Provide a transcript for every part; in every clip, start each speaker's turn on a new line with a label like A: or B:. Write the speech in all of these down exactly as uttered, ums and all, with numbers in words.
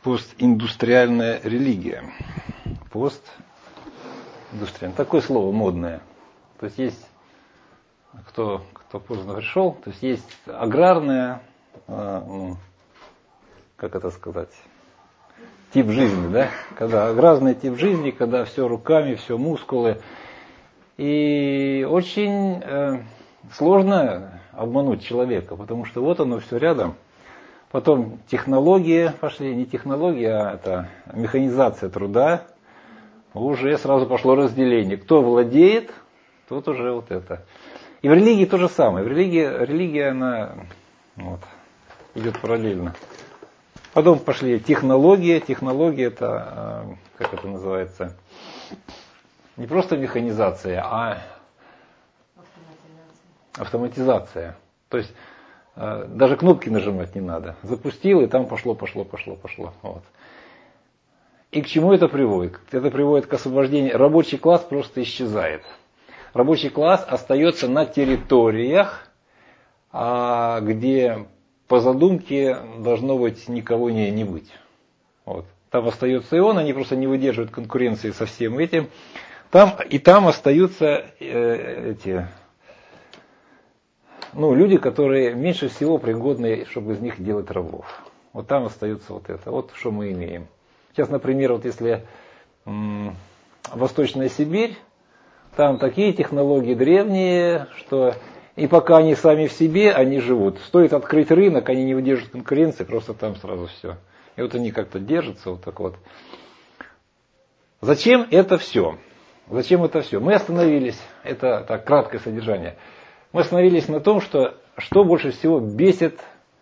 A: постиндустриальная религия. Постиндустриальная. Такое слово модное. То есть есть, кто, кто поздно пришел, то есть есть аграрная, э, ну, как это сказать, тип жизни, да? Когда аграрный тип жизни, когда все руками, все мускулы. И очень э, сложно обмануть человека, потому что вот оно все рядом. Потом технологии пошли, не технологии, а это механизация труда. Уже сразу пошло разделение. Кто владеет, тот уже вот это. И в религии то же самое. В религии, религия, она вот, идет параллельно. Потом пошли технологии. Технологии это, как это называется, не просто механизация, а автоматизация. То есть даже кнопки нажимать не надо. Запустил, и там пошло, пошло, пошло, пошло. Вот. И к чему это приводит? Это приводит к освобождению. Рабочий класс просто исчезает. Рабочий класс остается на территориях, где по задумке должно быть никого не, не быть. Вот. Там остается и он, они просто не выдерживают конкуренции со всем этим. Там, и там остаются э, эти... Ну, люди, которые меньше всего пригодны, чтобы из них делать рабов. Вот там остается вот это. Вот что мы имеем. Сейчас, например, вот если м- Восточная Сибирь, там такие технологии древние, что и пока они сами в себе, они живут. Стоит открыть рынок, они не выдержат конкуренции, просто там сразу все. И вот они как-то держатся вот так вот. Зачем это все? Зачем это все? Мы остановились, это так, краткое содержание. Мы остановились на том, что, что больше всего бесит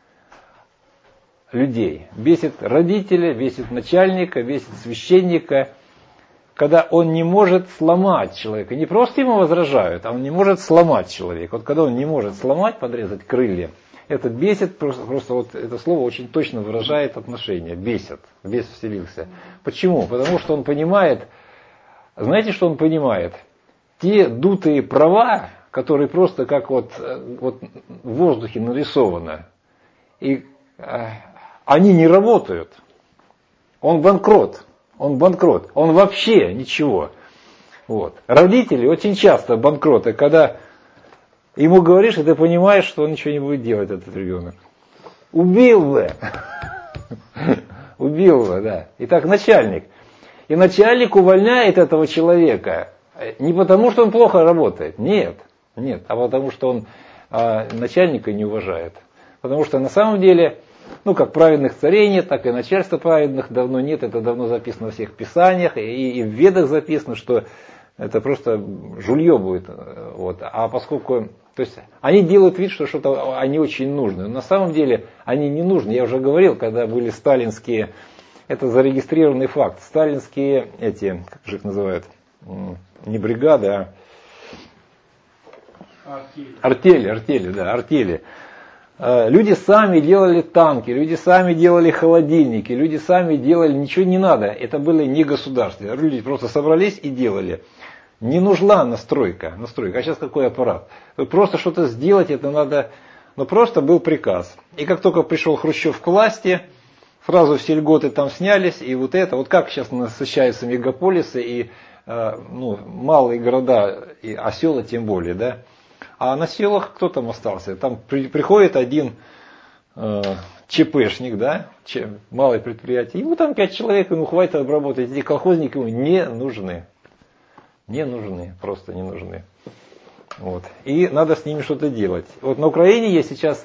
A: людей. Бесит родителя, бесит начальника, бесит священника, когда он не может сломать человека. Не просто ему возражают, а он не может сломать человека. Вот когда он не может сломать, подрезать крылья, это бесит, просто, просто вот это слово очень точно выражает отношение. Бесит, бес вселился. Почему? Потому что он понимает, знаете, что он понимает? Те дутые права, которые просто как вот, вот в воздухе нарисованы, и э, они не работают. Он банкрот, он банкрот, он вообще ничего. Вот. Родители очень часто банкроты, когда ему говоришь, и ты понимаешь, что он ничего не будет делать, этот ребенок. Убил бы. Убил бы, да. Итак, начальник. И начальник увольняет этого человека не потому, что он плохо работает, нет. Нет, а потому что он а, начальника не уважает. Потому что на самом деле, ну как праведных царей нет, так и начальства праведных давно нет. Это давно записано во всех писаниях, и, и в Ведах записано, что это просто жулье будет. Вот. А поскольку, то есть они делают вид, что что-то они очень нужны. Но на самом деле они не нужны. Я уже говорил, когда были сталинские, это зарегистрированный факт, сталинские эти, как же их называют, не бригады, а Артели. артели, артели, да, артели. Люди сами делали танки, люди сами делали холодильники, люди сами делали, ничего не надо. Это были не государства. Люди просто собрались и делали. Не нужна настройка, настройка. А сейчас какой аппарат? Просто что-то сделать, это надо, ну просто был приказ. И как только пришел Хрущев к власти, сразу все льготы там снялись, и вот это, вот как сейчас насыщаются мегаполисы и ну, малые города, и, а села тем более, да. А на селах кто там остался? Там при, приходит один э, ЧПшник, да, че, малое предприятие, ему там пять человек, ему хватит обработать. Эти колхозники ему не нужны. Не нужны, просто не нужны. Вот. И надо с ними что-то делать. Вот на Украине есть сейчас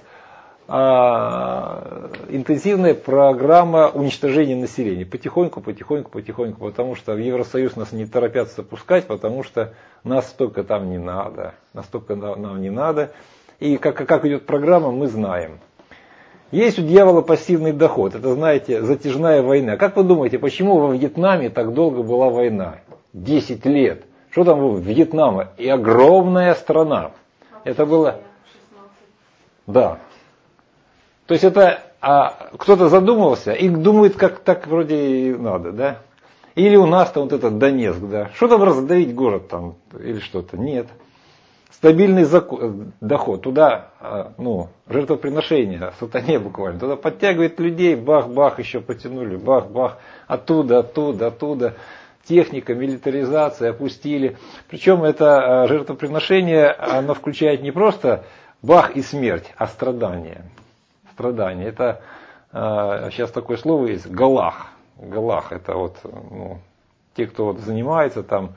A: а, интенсивная программа уничтожения населения. Потихоньку, потихоньку, потихоньку. Потому что в Евросоюз нас не торопятся пускать, потому что нас столько там не надо. Настолько нам не надо. И как, как идет программа, мы знаем. Есть у дьявола пассивный доход. Это, знаете, затяжная война. Как вы думаете, почему во Вьетнаме так долго была война? Десять лет. Что там было в Вьетнаме? И огромная страна. Это было... Да. То есть это а, кто-то задумался и думает, как так вроде и надо, да? Или у нас там вот этот Донецк, да? Что там раздавить город там или что-то? Нет. стабильный закон, доход, туда, ну, жертвоприношение, сатане буквально, туда подтягивает людей, бах-бах, еще потянули, бах-бах, оттуда, оттуда, оттуда, техника, милитаризация, опустили. Причем это жертвоприношение, оно включает не просто бах и смерть, а страдания. Страдания, это сейчас такое слово есть, галах. Галах, это вот, ну, те, кто вот занимается там,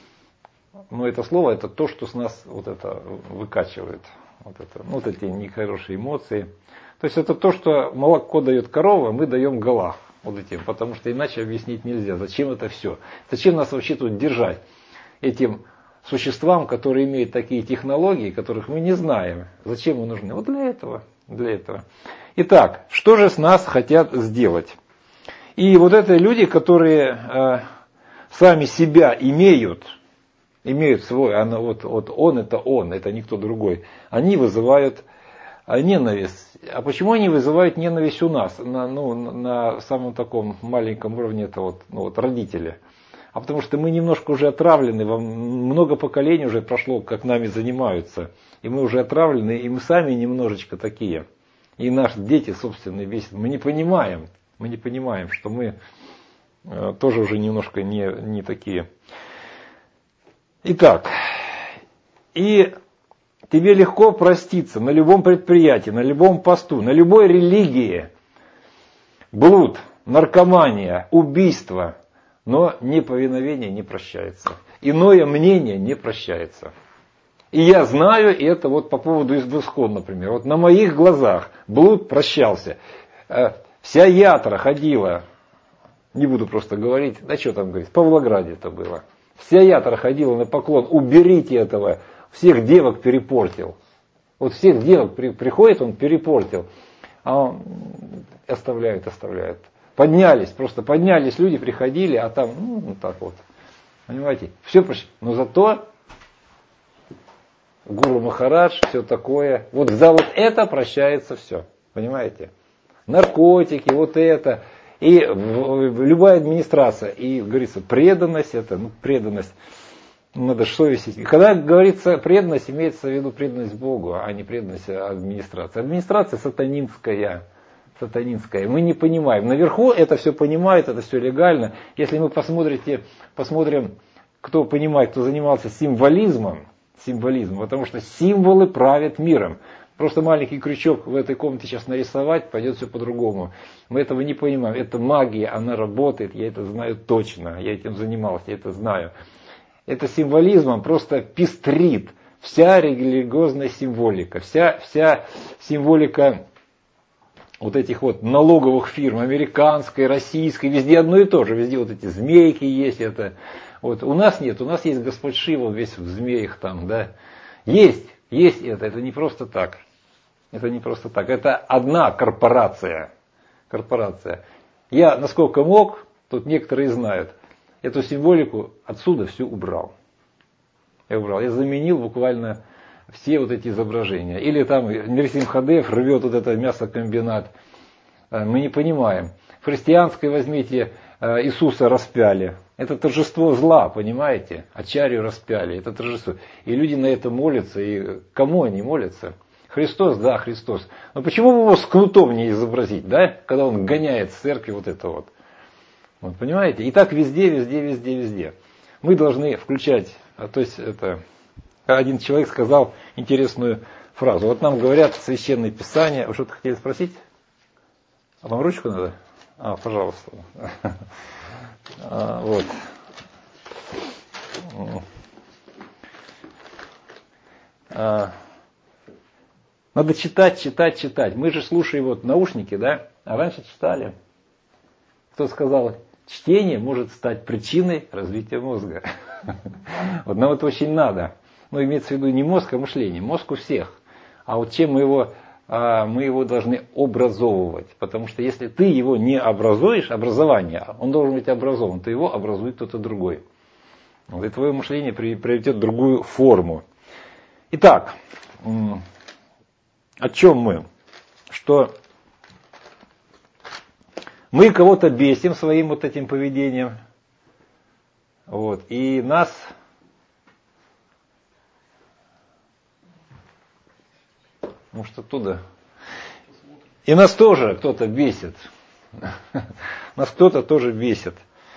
A: но это слово, это то, что с нас вот это выкачивает. Вот, это, ну, вот эти нехорошие эмоции. То есть это то, что молоко дает корова, мы даем галах. Вот этим, потому что иначе объяснить нельзя. Зачем это все? Зачем нас вообще тут держать? Этим существам, которые имеют такие технологии, которых мы не знаем. Зачем мы нужны? Вот для этого. Для этого. Итак, что же с нас хотят сделать? И вот это люди, которые э, сами себя имеют, имеют свой, она, вот, вот он это он, это никто другой, они вызывают ненависть. А почему они вызывают ненависть у нас, на, ну, на самом таком маленьком уровне, это вот, ну, вот родители? А потому что мы немножко уже отравлены, много поколений уже прошло, как нами занимаются, и мы уже отравлены, и мы сами немножечко такие. И наши дети, собственно, весь, мы не понимаем, мы не понимаем, что мы э, тоже уже немножко не, не такие. Итак, и тебе легко проститься на любом предприятии, на любом посту, на любой религии. Блуд, наркомания, убийство, но неповиновение не прощается. Иное мнение не прощается. И я знаю, и это вот по поводу Исход, например. Вот на моих глазах блуд прощался. Вся ятра ходила, не буду просто говорить, да что там говорить, в Павлограде это было. Вся ятра ходила на поклон, уберите этого, всех девок перепортил. Вот всех девок при, приходит, он перепортил. А он оставляют, оставляют. Поднялись, просто поднялись люди, приходили, а там, ну, вот так вот. Понимаете, все прошло. Но зато Гуру Махарадж, все такое. Вот за вот это прощается все. Понимаете? Наркотики, вот это. И любая администрация. И, говорится, преданность, это, ну, преданность. Надо совесть. Когда говорится преданность, имеется в виду преданность Богу, а не преданность администрации. Администрация сатанинская. Сатанинская. Мы не понимаем. Наверху это все понимают, это все легально. Если мы посмотрите, посмотрим, кто понимает, кто занимался символизмом, символизм, потому что символы правят миром. Просто маленький крючок в этой комнате сейчас нарисовать, пойдет все по-другому. Мы этого не понимаем. Это магия, она работает, я это знаю точно. Я этим занимался, я это знаю. Это символизмом просто пестрит вся религиозная символика. Вся, вся символика вот этих вот налоговых фирм, американской, российской, везде одно и то же. Везде вот эти змейки есть. Это. Вот. У нас нет, у нас есть Господь Шива весь в змеях там, да. Есть, есть это, это не просто так. Это не просто так. Это одна корпорация. Корпорация. Я, насколько мог, тут некоторые знают, эту символику отсюда всю убрал. Я убрал. Я заменил буквально все вот эти изображения. Или там Нрсимхадев рвет вот это мясокомбинат. Мы не понимаем. В христианской возьмите, Иисуса распяли. Это торжество зла, понимаете? Ачарью распяли. Это торжество. И люди на это молятся. И кому они молятся? Христос, да, Христос. Но почему бы его с кнутом не изобразить, да? Когда он гоняет с церкви вот это вот. Вот, понимаете? И так везде, везде, везде, везде. Мы должны включать, то есть это, один человек сказал интересную фразу. Вот нам говорят Священное Писание. Вы что-то хотели спросить? А вам ручку надо? А, пожалуйста. Вот. Надо читать, читать, читать. Мы же слушаем вот наушники, да? А раньше читали. Кто сказал, чтение может стать причиной развития мозга. Вот нам это очень надо. Но имеется в виду не мозг, а мышление. Мозг у всех. А вот чем мы его, мы его должны образовывать. Потому что если ты его не образуешь, образование, он должен быть образован, то его образует кто-то другой. Вот, и твое мышление приобретет другую форму. Итак, о чем мы? Что мы кого-то бесим своим вот этим поведением. Вот, и нас Может, оттуда. И нас тоже кто-то бесит. Нас кто-то тоже бесит.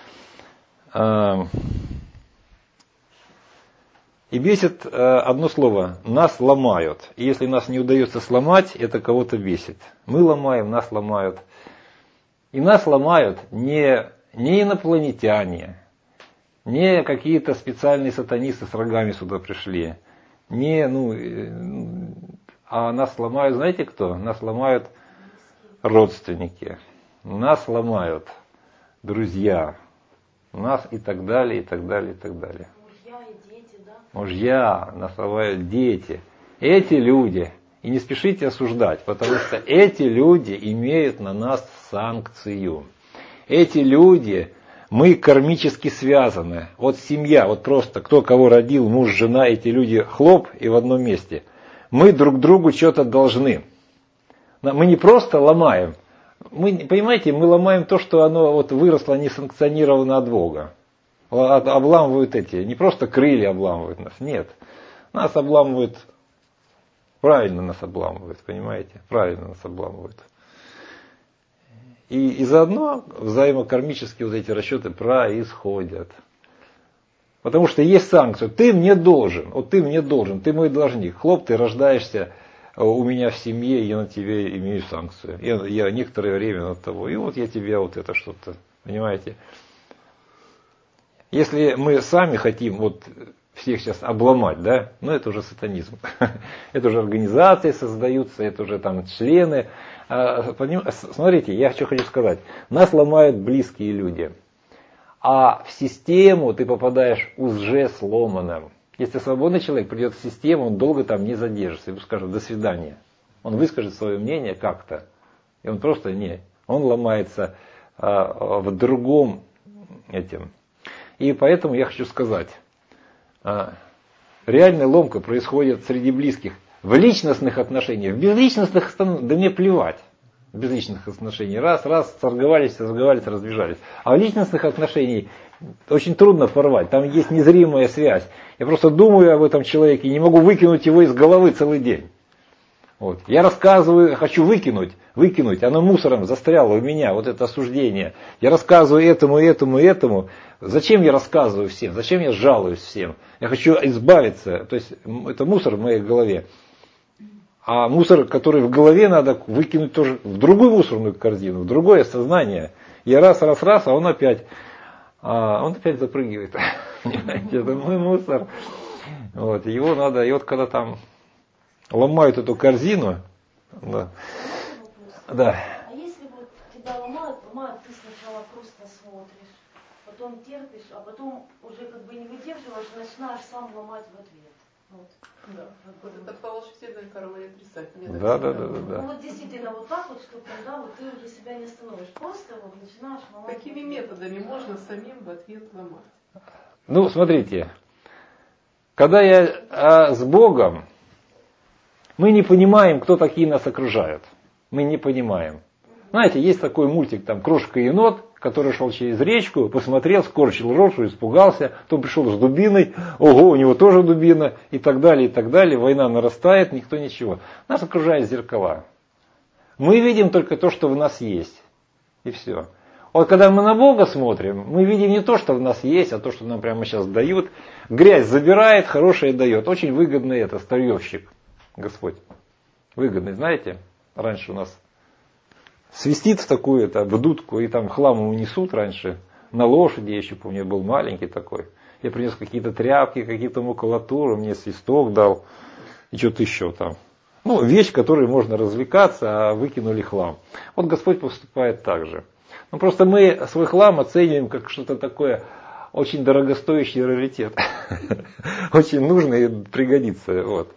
A: И бесит одно слово. Нас ломают. И если нас не удается сломать, это кого-то бесит. Мы ломаем, нас ломают. И нас ломают не, не инопланетяне, не какие-то специальные сатанисты с рогами сюда пришли. Не, ну, а нас ломают, знаете кто? Нас ломают родственники. Нас ломают друзья. Нас и так далее, и так далее, и так далее.
B: Мужья и дети, да?
A: Мужья, нас ломают дети. Эти люди, и не спешите осуждать, потому что эти люди имеют на нас санкцию. Эти люди, мы кармически связаны. Вот семья, вот просто кто кого родил, муж, жена, эти люди хлоп и в одном месте. Мы друг другу что-то должны. Мы не просто ломаем. Мы, понимаете, мы ломаем то, что оно вот выросло несанкционированно от Бога. Обламывают эти, не просто крылья обламывают нас, нет. Нас обламывают, правильно нас обламывают, понимаете? Правильно нас обламывают. И, и заодно взаимокармические вот эти расчеты происходят. Потому что есть санкция. Ты мне должен, вот ты мне должен, ты мой должник. Хлоп, ты рождаешься у меня в семье, я на тебе имею санкцию. Я, я некоторое время над тобой. И вот я тебя вот это что-то, понимаете. Если мы сами хотим вот всех сейчас обломать, да, ну это уже сатанизм. Это уже организации создаются, это уже там члены. Смотрите, я что хочу сказать. Нас ломают близкие люди. А в систему ты попадаешь уже сломанным. Если свободный человек придет в систему, он долго там не задержится. Ему скажут до свидания. Он выскажет свое мнение как-то. И он просто не. Он ломается а, в другом этим. И поэтому я хочу сказать. А, реальная ломка происходит среди близких. В личностных отношениях. В безличностных, да мне плевать. В безличных отношениях. Раз, раз, сорговались, разговаривались, разбежались. А в личностных отношениях очень трудно порвать. Там есть незримая связь. Я просто думаю об этом человеке и не могу выкинуть его из головы целый день. Вот. Я рассказываю, хочу выкинуть, выкинуть. Оно мусором застряло у меня, вот это осуждение. Я рассказываю этому, этому, этому. Зачем я рассказываю всем? Зачем я жалуюсь всем? Я хочу избавиться. То есть это мусор в моей голове. А мусор, который в голове, надо выкинуть тоже в другую мусорную корзину, в другое сознание. Я раз, раз, раз, а он опять... А он опять запрыгивает. Понимаете, это мой мусор. Вот, его надо, и вот когда там ломают эту корзину, да. Да.
B: А если вот тебя ломают, ломают, ты сначала просто смотришь, потом терпишь, а потом уже как бы не выдерживаешь, начинаешь сам ломать в ответ. Вот.
C: Да, вот это волшебная корова и отрицательная.
A: Да, да, да, да, да.
B: Ну вот действительно вот так вот, что да, вот ты уже себя не остановишь. Просто вот начинаешь ломать.
C: Какими методами можно самим в ответ ломать?
A: Ну, смотрите, когда я а, с Богом, мы не понимаем, кто такие нас окружают. Мы не понимаем. Знаете, есть такой мультик, там, «Крошка и енот», который шел через речку, посмотрел, скорчил рожу, испугался, потом пришел с дубиной, ого, у него тоже дубина, и так далее, и так далее. Война нарастает, никто ничего. Нас окружают зеркала. Мы видим только то, что в нас есть. И все. Вот когда мы на Бога смотрим, мы видим не то, что в нас есть, а то, что нам прямо сейчас дают. Грязь забирает, хорошее дает. Очень выгодный это старьевщик, Господь. Выгодный, знаете, раньше у нас свистит в такую-то, в дудку, и там хлам ему несут раньше. На лошади, я еще помню, я был маленький такой. Я принес какие-то тряпки, какие-то макулатуру, мне свисток дал. И что-то еще там. Ну, вещь, которой можно развлекаться, а выкинули хлам. Вот Господь поступает так же. Ну, просто мы свой хлам оцениваем как что-то такое очень дорогостоящий раритет. Очень нужно и пригодится. Вот.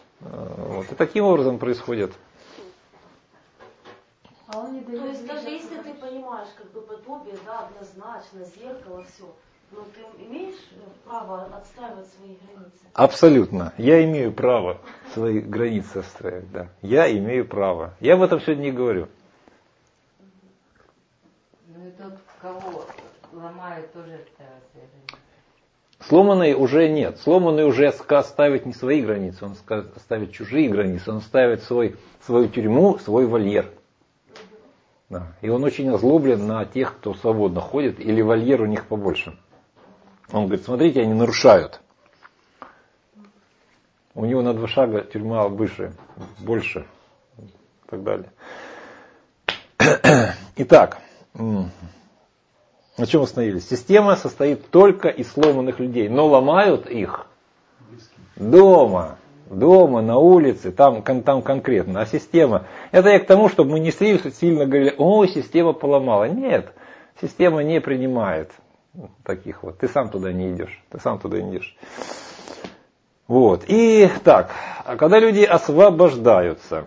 A: И таким образом происходит.
B: А он не дает. То есть даже если ты понимаешь, как бы подобие, да, однозначно, зеркало, все, но ты имеешь право отстаивать свои границы?
A: Абсолютно. Я имею право свои границы отстаивать, да. Я имею право. Я об этом сегодня не говорю.
D: Ну и тот, кого ломают, тоже отстаивает свои границы.
A: Сломанный уже нет. Сломанный уже ставит не свои границы, он ставит чужие границы, он ставит свой, свою тюрьму, свой вольер. Да. И он очень озлоблен на тех, кто свободно ходит, или вольер у них побольше. Он говорит, смотрите, они нарушают. У него на два шага тюрьма выше, больше и так далее. Итак, на чем остановились? Система состоит только из сломанных людей, но ломают их дома, дома, на улице, там, там конкретно. А система, это я к тому, чтобы мы не сильно говорили, о, система поломала. Нет, система не принимает таких вот. Ты сам туда не идешь, ты сам туда не идешь. Вот. И так, а когда люди освобождаются,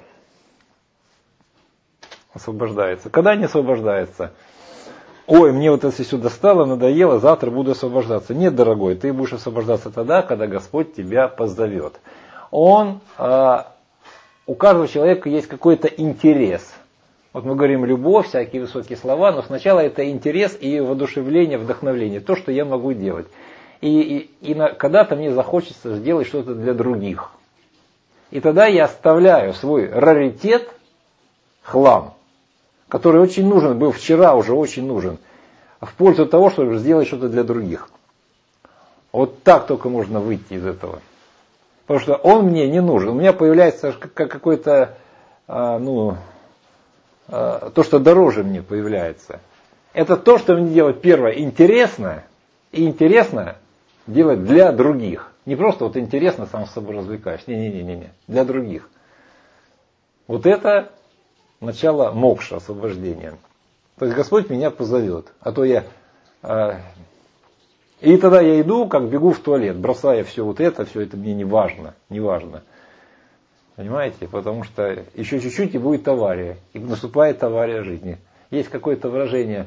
A: освобождаются, когда они освобождаются? Ой, мне вот это все достало, надоело, завтра буду освобождаться. Нет, дорогой, ты будешь освобождаться тогда, когда Господь тебя позовет. Он, а, у каждого человека есть какой-то интерес. Вот мы говорим любовь, всякие высокие слова, но сначала это интерес и воодушевление, вдохновление, то, что я могу делать. И, и, и на, когда-то мне захочется сделать что-то для других. И тогда я оставляю свой раритет, хлам, который очень нужен, был вчера уже очень нужен, в пользу того, чтобы сделать что-то для других. Вот так только можно выйти из этого. Потому что он мне не нужен. У меня появляется какой-то, ну, то, что дороже мне появляется. Это то, что мне делать первое интересно, и интересно делать для других. Не просто вот интересно сам с собой развлекаешь. Не-не-не-не, для других. Вот это начало мокша, освобождения. То есть Господь меня позовет. А то я... Э, и тогда я иду, как бегу в туалет, бросая все вот это, все это мне не важно. Не важно. Понимаете? Потому что еще чуть-чуть и будет авария. И наступает авария жизни. Есть какое-то выражение.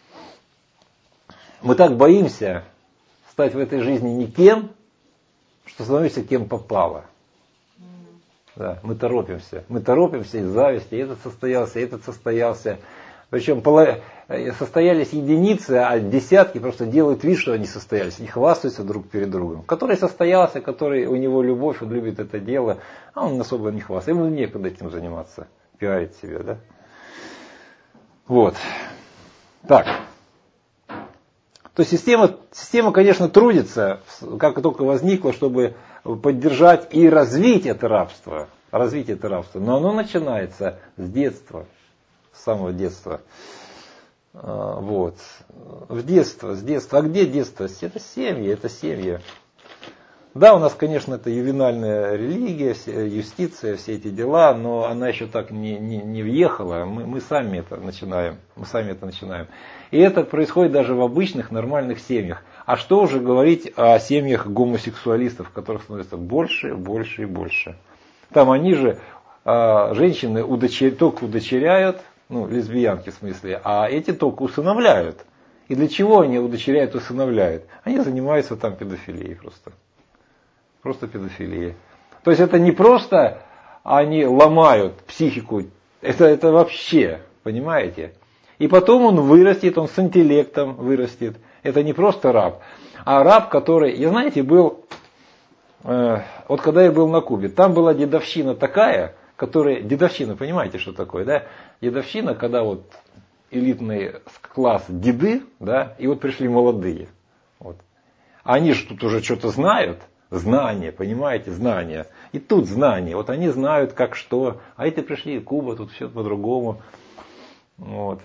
A: Мы так боимся стать в этой жизни никем, что становимся кем попало. Да, мы торопимся. Мы торопимся из зависти. Этот состоялся, этот состоялся. Причем состоялись единицы, а десятки просто делают вид, что они состоялись. Они хвастаются друг перед другом. Который состоялся, который у него любовь, он любит это дело, а он особо не хвастается. Ему некогда этим заниматься. Пиарить себя, да? Вот. Так. То есть система, система, конечно, трудится, как только возникла, чтобы поддержать и развить это рабство. Развить это рабство. Но оно начинается с детства. С самого детства. Вот. В детство, с детства. А где детство? Это семьи, это семьи. Да, у нас, конечно, это ювенальная религия, юстиция, все эти дела, но она еще так не, не, не въехала. Мы, мы сами это начинаем. Мы сами это начинаем. И это происходит даже в обычных нормальных семьях. А что уже говорить о семьях гомосексуалистов, которых становится больше, больше и больше. Там они же, женщины удочер... только удочеряют, ну, лесбиянки в смысле, а эти только усыновляют. И для чего они удочеряют, усыновляют? Они занимаются там педофилией просто. Просто педофилией. То есть это не просто они ломают психику, это, это вообще, понимаете? И потом он вырастет, он с интеллектом вырастет. Это не просто раб, а раб, который, я знаете, был, э, вот когда я был на Кубе, там была дедовщина такая, которая, дедовщина, понимаете, что такое, да? Дедовщина, когда вот элитный класс деды, да, и вот пришли молодые. Вот. Они же тут уже что-то знают, знания, понимаете, знания. И тут знания, вот они знают как что, а эти пришли, Куба, тут все по-другому. Вот.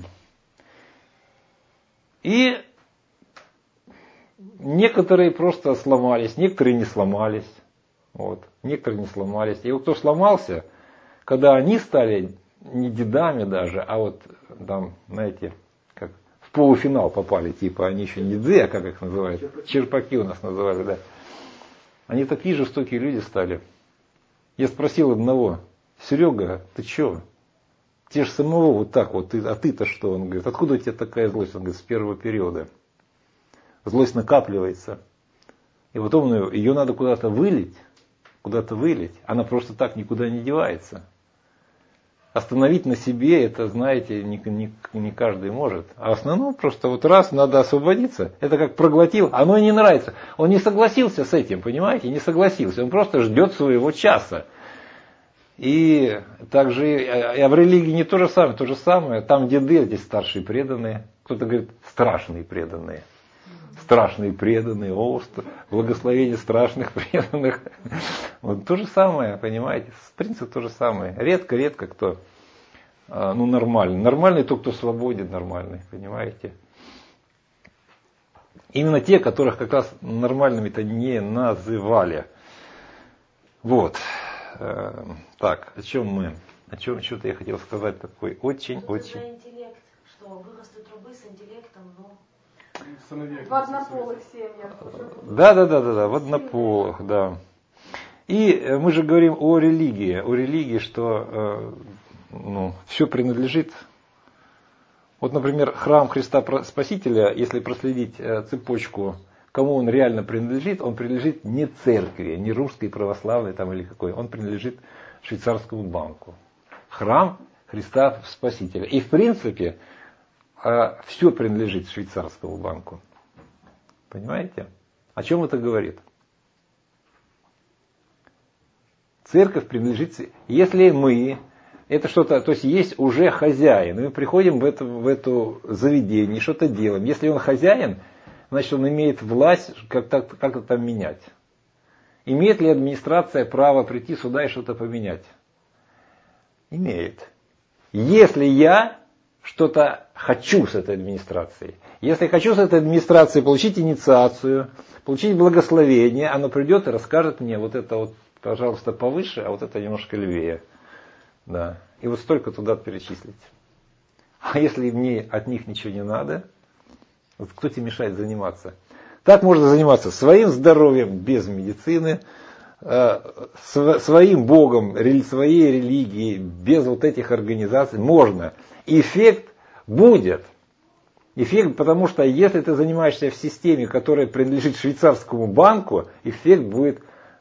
A: И некоторые просто сломались, некоторые не сломались. Вот. Некоторые не сломались. И вот кто сломался, когда они стали не дедами даже, а вот там, знаете, как в полуфинал попали, типа они еще не деды, а как их называют? Черпаки, Черпаки у нас называли, да. Они такие жестокие люди стали. Я спросил одного: Серега, ты че? Те же самого вот так вот, ты, а ты-то что? Он говорит, откуда у тебя такая злость? Он говорит, с первого периода. Злость накапливается. И потом ее надо куда-то вылить, куда-то вылить. Она просто так никуда не девается. Остановить на себе, это, знаете, не, не, не каждый может. А в основном просто вот раз надо освободиться. Это как проглотил, оно не нравится. Он не согласился с этим, понимаете, не согласился. Он просто ждет своего часа. И также и в религии не то же самое, то же самое. Там деды, здесь старшие преданные. Кто-то говорит, страшные преданные. Страшные преданные, о, благословение страшных преданных. Вот то же самое, понимаете, принцип то же самое. Редко-редко кто, ну, нормальный. Нормальный тот, кто свободен, нормальный, понимаете. Именно те, которых как раз нормальными-то не называли. Вот. Так, о чем мы? О чем что-то я хотел сказать такой очень-очень.
B: За интеллект, что вырастут рабы с интеллектом, ну...
C: В однополых семьях.
A: Да, да, да, да, да, в однополых, да. И мы же говорим о религии, о религии, что ну, все принадлежит. Вот, например, храм Христа Спасителя, если проследить цепочку, кому он реально принадлежит, он принадлежит не церкви, не русской православной там или какой, он принадлежит швейцарскому банку. Храм Христа Спасителя. И в принципе все принадлежит швейцарскому банку. Понимаете? О чем это говорит? Церковь принадлежит... Если мы... Это что-то... То есть есть уже хозяин. И мы приходим в это, в это заведение, что-то делаем. Если он хозяин, значит он имеет власть как-то, как-то там менять. Имеет ли администрация право прийти сюда и что-то поменять? Имеет. Если я что-то хочу с этой администрацией, если хочу с этой администрацией получить инициацию, получить благословение, она придет и расскажет мне, вот это вот, пожалуйста, повыше, а вот это немножко левее. Да. И вот столько туда перечислить. А если мне от них ничего не надо, вот кто тебе мешает заниматься? Так можно заниматься своим здоровьем без медицины, своим Богом, своей религией, без вот этих организаций. Можно. Эффект будет. Эффект, потому что если ты занимаешься в системе, которая принадлежит швейцарскому банку, эффект будет,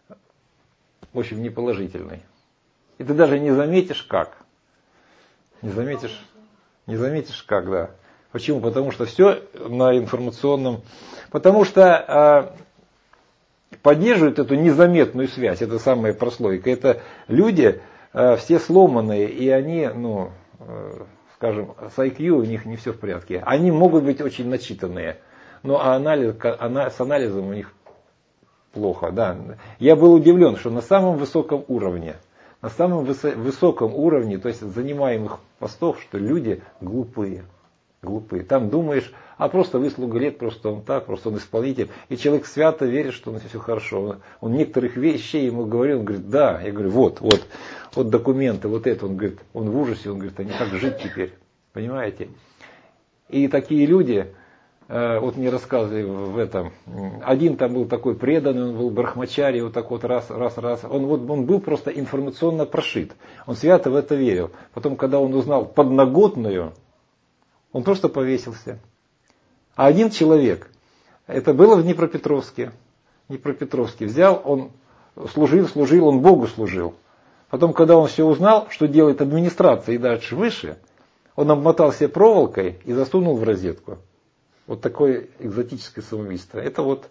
A: в общем, неположительный. И ты даже не заметишь как. Не заметишь, не заметишь как, да. Почему? Потому что все на информационном... Потому что э, поддерживают эту незаметную связь, это самая прослойка. Это люди э, все сломанные, и они, ну... Э, скажем, с ай кью у них не все в порядке. Они могут быть очень начитанные, но анализ, с анализом у них плохо. Да. Я был удивлен, что на самом высоком уровне, на самом высоком уровне, то есть занимаемых постов, что люди глупые. Глупые. Там думаешь, а просто выслуга лет, просто он так, просто он исполнитель. И человек свято верит, что у нас все хорошо. Он, он некоторых вещей ему говорил, он говорит, да. Я говорю, вот, вот, вот документы, вот это. Он говорит, он в ужасе, он говорит, а не как жить теперь. Понимаете? И такие люди, вот мне рассказывали в этом, один там был такой преданный, он был брахмачари, вот так вот раз, раз, раз. Он, вот, он был просто информационно прошит. Он свято в это верил. Потом, когда он узнал подноготную, он просто повесился. А один человек, это было в Днепропетровске, Днепропетровске, взял, он служил, служил, он Богу служил. Потом, когда он все узнал, что делает администрация и дальше выше, он обмотал себе проволокой и засунул в розетку. Вот такое экзотическое самоубийство. Это вот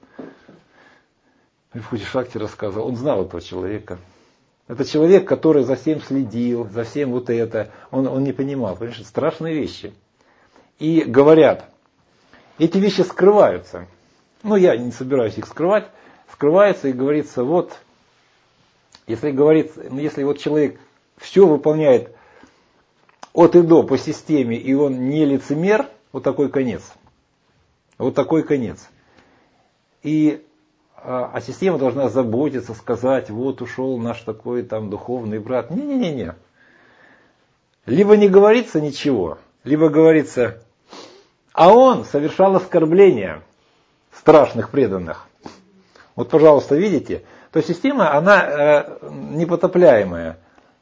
A: Вибхути Шакти рассказывал, он знал этого человека. Это человек, который за всем следил, за всем вот это, он, он не понимал, понимаешь, страшные вещи. И говорят, эти вещи скрываются. Ну, я не собираюсь их скрывать. Скрывается и говорится, вот, если говорится, если вот человек все выполняет от и до по системе, и он не лицемер, вот такой конец. Вот такой конец. И, а, а система должна заботиться, сказать, вот ушел наш такой там духовный брат. Не-не-не-не. Либо не говорится ничего, либо говорится... А он совершал оскорбления страшных преданных. Вот, пожалуйста, видите? То есть система, она э, непотопляемая.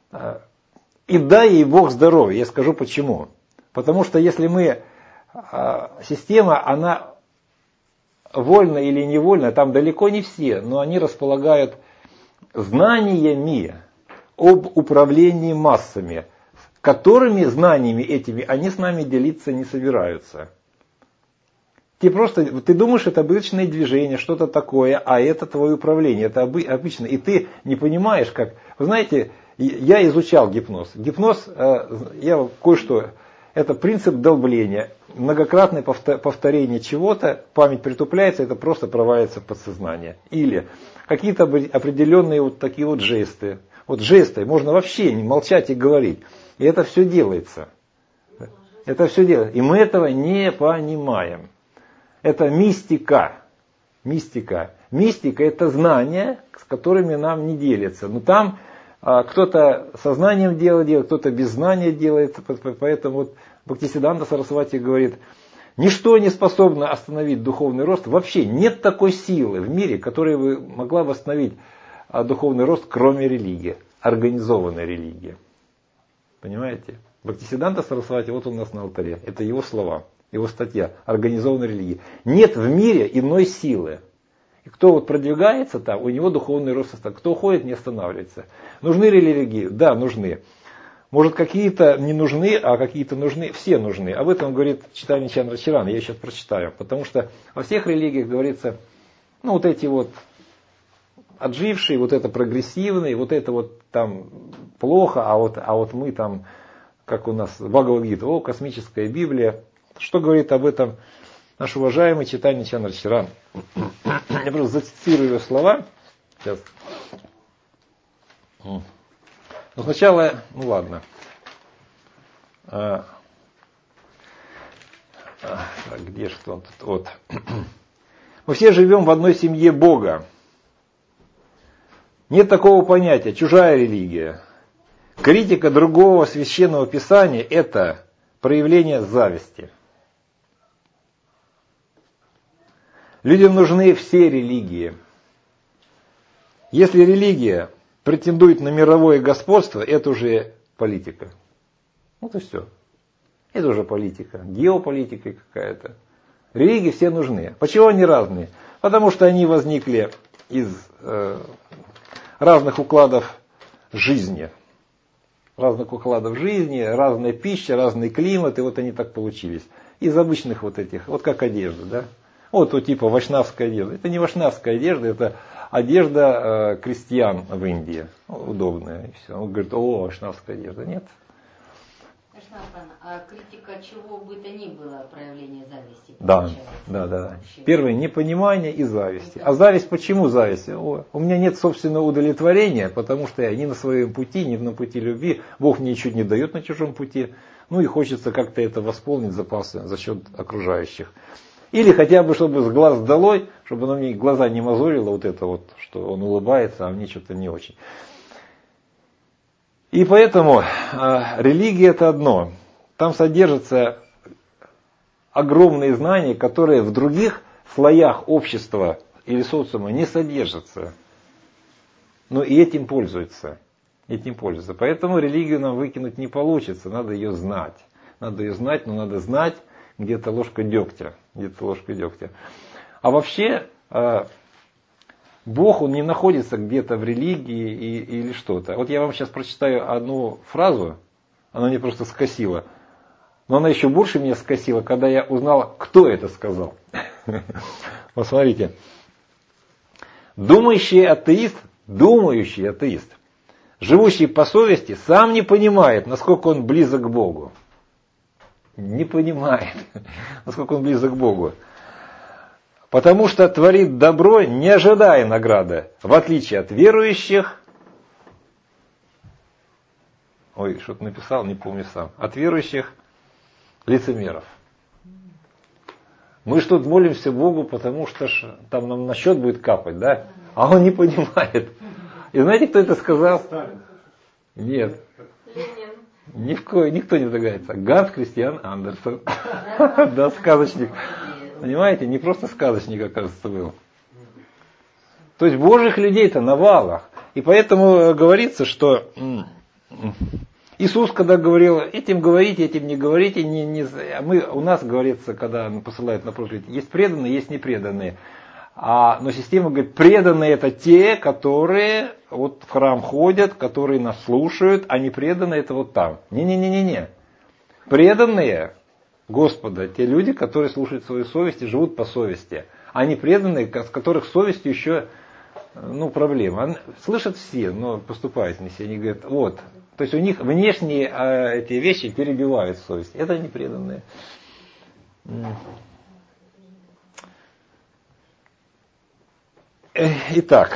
A: И дай ей Бог здоровья. Я скажу почему. Потому что если мы... Э, система, она вольно или невольно, там далеко не все, но они располагают знаниями об управлении массами. которыми знаниями этими они с нами делиться не собираются. Ты просто, ты думаешь, это обычное движение, что-то такое, а это твое управление, это обычно. И ты не понимаешь, как... Вы знаете, я изучал гипноз. Гипноз, я кое-что... Это принцип долбления. Многократное повторение чего-то, память притупляется, это просто проваливается в подсознание. Или какие-то определенные вот такие вот жесты. Вот жесты, можно вообще не молчать и говорить. И это все делается. Это все делается. И мы этого не понимаем. Это мистика. Мистика. Мистика это знания, с которыми нам не делятся. Но там а, кто-то сознанием дело делает, кто-то без знания делает. Поэтому вот Бхактисиддханта Сарасвати говорит, ничто не способно остановить духовный рост. Вообще нет такой силы в мире, которая бы могла бы остановить а, духовный рост, кроме религии. Организованной религии. Понимаете? Бхактисиддханта Сарасвати, вот он у нас на алтаре. Это его слова. Его статья «Организованной религии». Нет в мире иной силы. И кто вот продвигается там, у него духовный рост остается. Кто уходит, не останавливается. Нужны ли религии? Да, нужны. Может, какие-то не нужны, а какие-то нужны. Все нужны. Об этом говорит Чайтанья Чандра Чарана. Я сейчас прочитаю. Потому что во всех религиях говорится, ну вот эти вот отжившие, вот это прогрессивные, вот это вот там плохо, а вот, а вот мы там, как у нас Бхагавад-гита, о, космическая Библия. Что говорит об этом наш уважаемый Чайтанья Чандра Чарана? Я просто зацитирую его слова. Сейчас. Но сначала, ну ладно. А, а, где же он тут? Вот. Мы все живем в одной семье Бога. Нет такого понятия чужая религия. Критика другого священного писания – это проявление зависти. Людям нужны все религии. Если религия претендует на мировое господство, это уже политика. Вот и все. Это уже политика. Геополитика какая-то. Религии все нужны. Почему они разные? Потому что они возникли из э, разных укладов жизни. Разных укладов жизни, разная пища, разный климат. И вот они так получились. Из обычных вот этих, вот как одежда, да? Вот, вот типа вайшнавская одежда. Это не вайшнавская одежда, это одежда э, крестьян в Индии. Удобная. И все. Он говорит, о, вайшнавская одежда. Нет.
D: А критика чего бы то ни было проявление зависти?
A: Да, да, да. Первое, непонимание и зависть. А зависть, почему зависть? О, у меня нет собственного удовлетворения, потому что я ни на своем пути, ни на пути любви. Бог мне ничего не дает на чужом пути. Ну и хочется как-то это восполнить запасы за счет окружающих. Или хотя бы, чтобы с глаз долой, чтобы оно мне глаза не мозолило, вот это вот, что он улыбается, а мне что-то не очень. И поэтому э, религия это одно. Там содержатся огромные знания, которые в других слоях общества или социума не содержатся. Но и этим пользуются. Этим пользуются. Поэтому религию нам выкинуть не получится, надо ее знать. Надо ее знать, но надо знать где-то ложка дегтя. Где-то ложка дегтя. А вообще, э, Бог, он не находится где-то в религии и, или что-то. Вот я вам сейчас прочитаю одну фразу, она меня просто скосила. Но она еще больше меня скосила, когда я узнал, кто это сказал. Вот смотрите. Думающий атеист, думающий атеист, живущий по совести, сам не понимает, насколько он близок к Богу. Не понимает, насколько он близок к Богу. Потому что творит добро, не ожидая награды, в отличие от верующих. Ой, что-то написал, не помню сам. От верующих лицемеров. Мы что-то молимся Богу, потому что ж, там нам на счет будет капать, да? А он не понимает. И знаете, кто это сказал? Нет. Ни в ко... Никто не догадается. Ганс Кристиан Андерсен. Да, сказочник. Понимаете, не просто сказочник, оказывается, был. То есть Божьих людей-то навалах. И поэтому говорится, что Иисус, когда говорил, этим говорите, этим не говорите, не, не... Мы, у нас говорится, когда посылают на проповедь, есть преданные, есть непреданные. А, но система говорит, преданные это те, которые вот в храм ходят, которые нас слушают, а не преданные это вот там. Не-не-не-не-не. Преданные Господа, те люди, которые слушают свою совесть и живут по совести. А не преданные, с которых совестью еще, ну, проблема. Слышат все, но поступают не все. Они говорят, вот. То есть у них внешние а, эти вещи перебивают совесть. Это не преданные. Итак.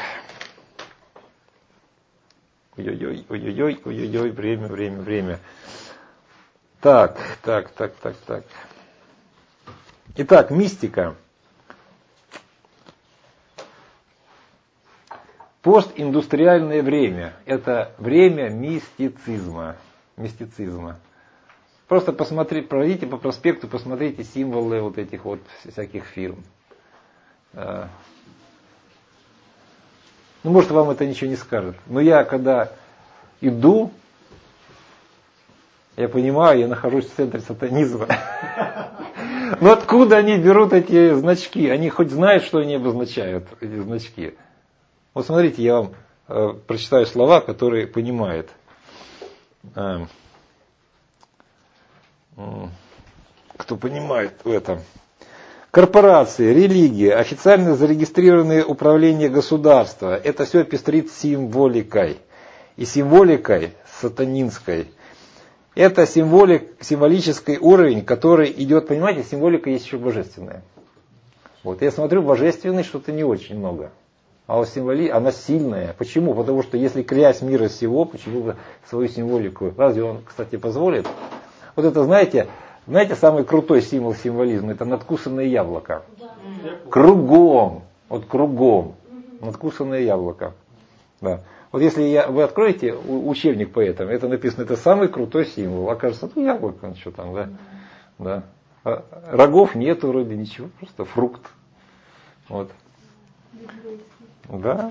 A: Ой-ой-ой, ой-ой-ой, ой-ой-ой, время, время, время. Так, так, так, так, так. Итак, мистика. Постиндустриальное время – это время мистицизма. Мистицизма. Просто посмотрите, пройдите по проспекту, посмотрите символы вот этих вот всяких фирм. Ну, может, вам это ничего не скажет. Но я, когда иду, я понимаю, я нахожусь в центре сатанизма. Но откуда они берут эти значки? Они хоть знают, что они обозначают, эти значки. Вот смотрите, я вам э, прочитаю слова, которые понимает. Э, э, кто понимает в этом. Корпорации, религии, официально зарегистрированные управления государства. Это все пестрит символикой. И символикой сатанинской. Это символик, символический уровень, который идет, понимаете, символика есть еще божественная. Вот я смотрю, божественной что-то не очень много. А вот символи, она сильная. Почему? Потому что если князь мира сего, почему бы свою символику, разве он, кстати, позволит? Вот это, знаете, знаете, самый крутой символ символизма, это надкусанное яблоко. Да. Кругом, вот кругом, надкусанное яблоко. Да. Вот если я, вы откроете учебник по этому, это написано, это самый крутой символ. Окажется, ну яблоко, ну что там, да. Да. А рогов нету вроде, ничего, просто фрукт. Вот. Да.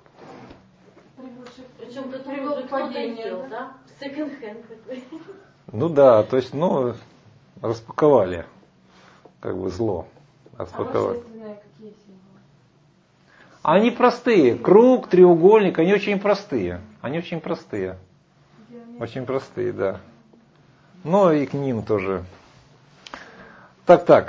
B: Причем который кто-то ел, да? Секонд-хенд такой.
A: Ну да, то есть, ну, распаковали, как бы зло. Распаковали.
B: А какие символы?
A: Они простые. Круг, треугольник, они очень простые. Они очень простые. Очень простые, да. Ну и к ним тоже. Так, так.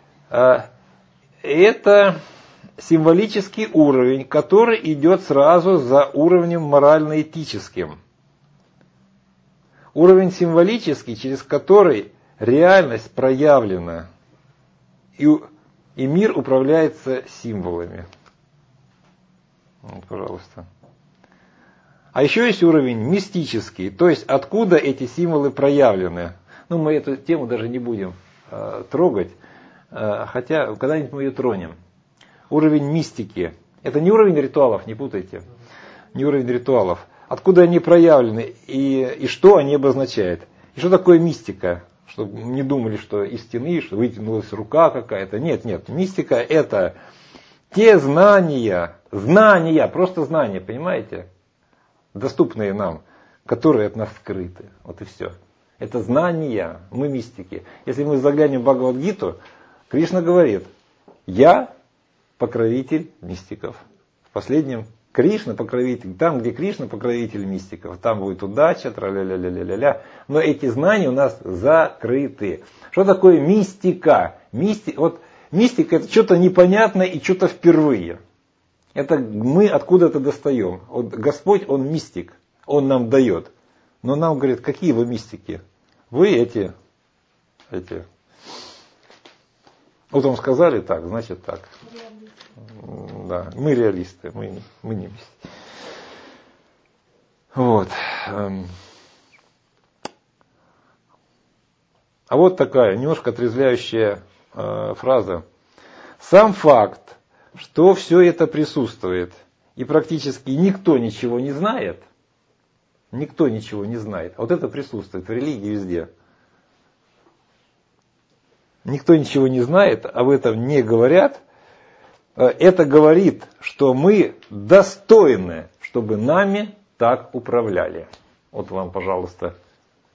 A: Это символический уровень, который идет сразу за уровнем морально-этическим. Уровень символический, через который реальность проявлена, и, и мир управляется символами. Вот, пожалуйста. А еще есть уровень мистический, то есть откуда эти символы проявлены. Ну, мы эту тему даже не будем э, трогать, э, хотя когда-нибудь мы ее тронем. Уровень мистики. Это не уровень ритуалов, не путайте. Не уровень ритуалов. Откуда они проявлены и, и что они обозначают. И что такое мистика? Чтобы не думали, что из стены, что вытянулась рука какая-то. Нет, нет. Мистика это те знания, знания, просто знания, понимаете? Доступные нам, которые от нас скрыты. Вот и все. Это знания, мы мистики. Если мы заглянем в Бхагавад-гиту, Кришна говорит, я покровитель мистиков. В последнем Кришна покровитель. Там, где Кришна покровитель мистиков, там будет удача, тра-ля-ля-ля-ля-ля. Но эти знания у нас закрыты. Что такое мистика? Мисти... Вот мистика это что-то непонятное и что-то впервые. Это мы откуда-то достаем. Вот Господь, Он мистик. Он нам дает. Но нам говорит, какие вы мистики? Вы эти, эти. Вот вам сказали так, значит так. Да, мы реалисты, мы, мы не мистики. Вот. А вот такая немножко отрезвляющая э, фраза. Сам факт, что все это присутствует, и практически никто ничего не знает, никто ничего не знает, а вот это присутствует в религии везде. Никто ничего не знает, об этом не говорят. Это говорит, что мы достойны, чтобы нами так управляли. Вот вам, пожалуйста,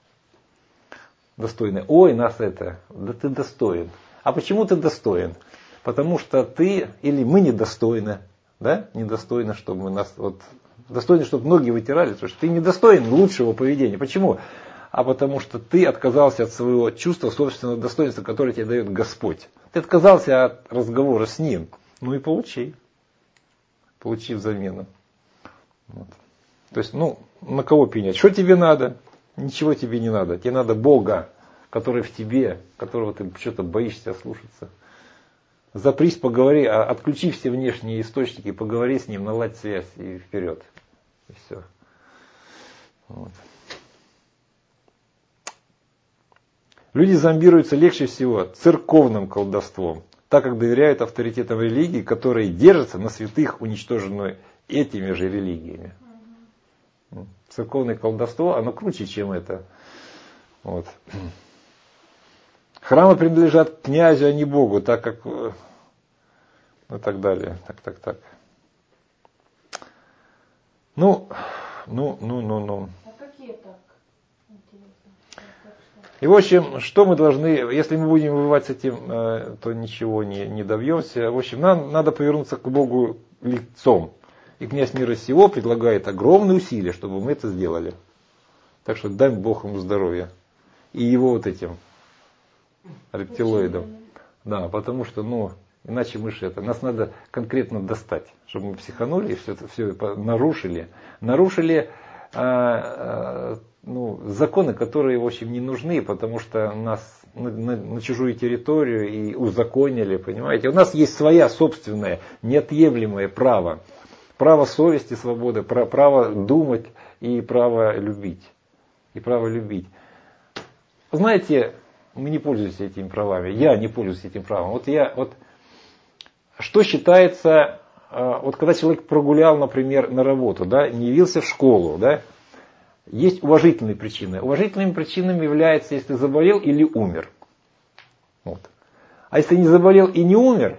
A: достойны. Ой, нас это, да ты достоин. А почему ты достоин? Потому что ты или мы недостойны, да, недостойны, чтобы мы нас, вот, достойны, чтобы ноги вытирали, потому что ты недостоин лучшего поведения. Почему? А потому что ты отказался от своего чувства собственного достоинства, которое тебе дает Господь. Ты отказался от разговора с Ним. Ну и получи. Получи взамену. Вот. То есть, ну, на кого пенять? Что тебе надо? Ничего тебе не надо. Тебе надо Бога, который в тебе, которого ты что-то боишься слушаться. Запрись, поговори, отключи все внешние источники, поговори с Ним, наладь связь и вперед. И все. Вот. Люди зомбируются легче всего церковным колдовством, так как доверяют авторитетам религии, которые держатся на святых, уничтоженных этими же религиями. Угу. Церковное колдовство, оно круче, чем это. Вот. Храмы принадлежат князю, а не Богу, так как... Ну и так далее. Так, так, так. Ну, ну, ну, ну, ну.
B: А какие так?
A: И в общем, что мы должны, если мы будем воевать с этим, то ничего не, не добьемся. В общем, нам надо повернуться к Богу лицом. И князь мира сего предлагает огромные усилия, чтобы мы это сделали. Так что дай Бог ему здоровья. И его вот этим рептилоидам. Да, потому что, ну, иначе мы же это, нас надо конкретно достать, чтобы мы психанули и все это все нарушили. Нарушили а, а, ну, законы, которые, в общем, не нужны, потому что нас на, на, на чужую территорию и узаконили, понимаете. У нас есть своя собственная, неотъемлемое право. Право совести, свободы, право думать и право любить. И право любить. Знаете, мы не пользуемся этими правами. Я не пользуюсь этим правом. Вот я, вот, что считается, вот когда человек прогулял, например, на работу, да, не явился в школу, да, есть уважительные причины. Уважительными причинами является, если ты заболел или умер. Вот. А если не заболел и не умер,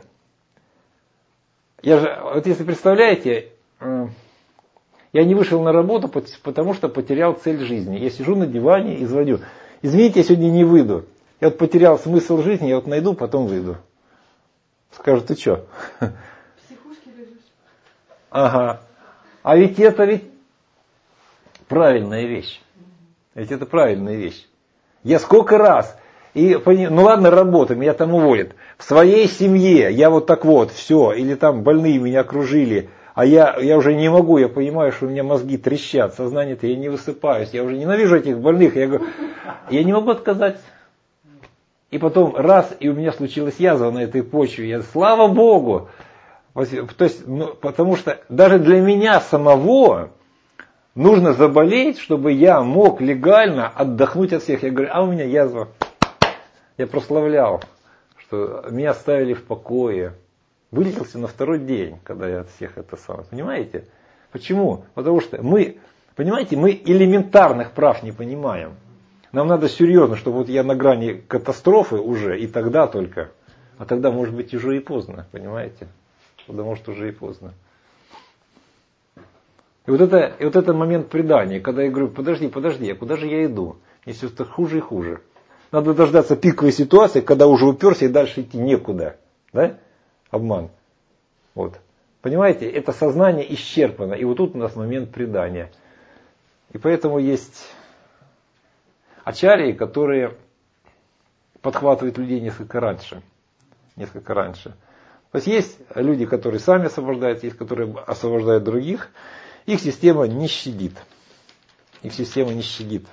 A: я же, вот если представляете, я не вышел на работу, потому что потерял цель жизни. Я сижу на диване и звоню. Извините, я сегодня не выйду. Я вот потерял смысл жизни, я вот найду, потом выйду. Скажут, ты что?
B: В психушке лежишь.
A: Ага. А ведь это ведь правильная вещь. Ведь это правильная вещь. Я сколько раз, и, ну ладно, работа, меня там уволят. В своей семье я вот так вот, все, или там больные меня окружили, а я, я уже не могу, я понимаю, что у меня мозги трещат, сознание-то, я не высыпаюсь, я уже ненавижу этих больных, я говорю, я не могу отказать. И потом раз, и у меня случилась язва на этой почве, я, слава Богу, то есть, ну, потому что даже для меня самого нужно заболеть, чтобы я мог легально отдохнуть от всех. Я говорю, а у меня язва. Я прославлял, что меня оставили в покое. Вылетелся на второй день, когда я от всех это самое. Понимаете? Почему? Потому что мы, понимаете, мы элементарных прав не понимаем. Нам надо серьезно, чтобы вот я на грани катастрофы уже, и тогда только. А тогда может быть уже и поздно, понимаете? Тогда может уже и поздно. И вот это, и вот это момент предания, когда я говорю, подожди, подожди, а куда же я иду? Мне все это хуже и хуже. Надо дождаться пиковой ситуации, когда уже уперся и дальше идти некуда. Да? Обман. Вот. Понимаете, это сознание исчерпано. И вот тут у нас момент предания. И поэтому есть ачарьи, которые подхватывают людей несколько раньше. Несколько раньше. То есть есть люди, которые сами освобождаются, есть, которые освобождают других. Их система не щадит. Их система не щадит.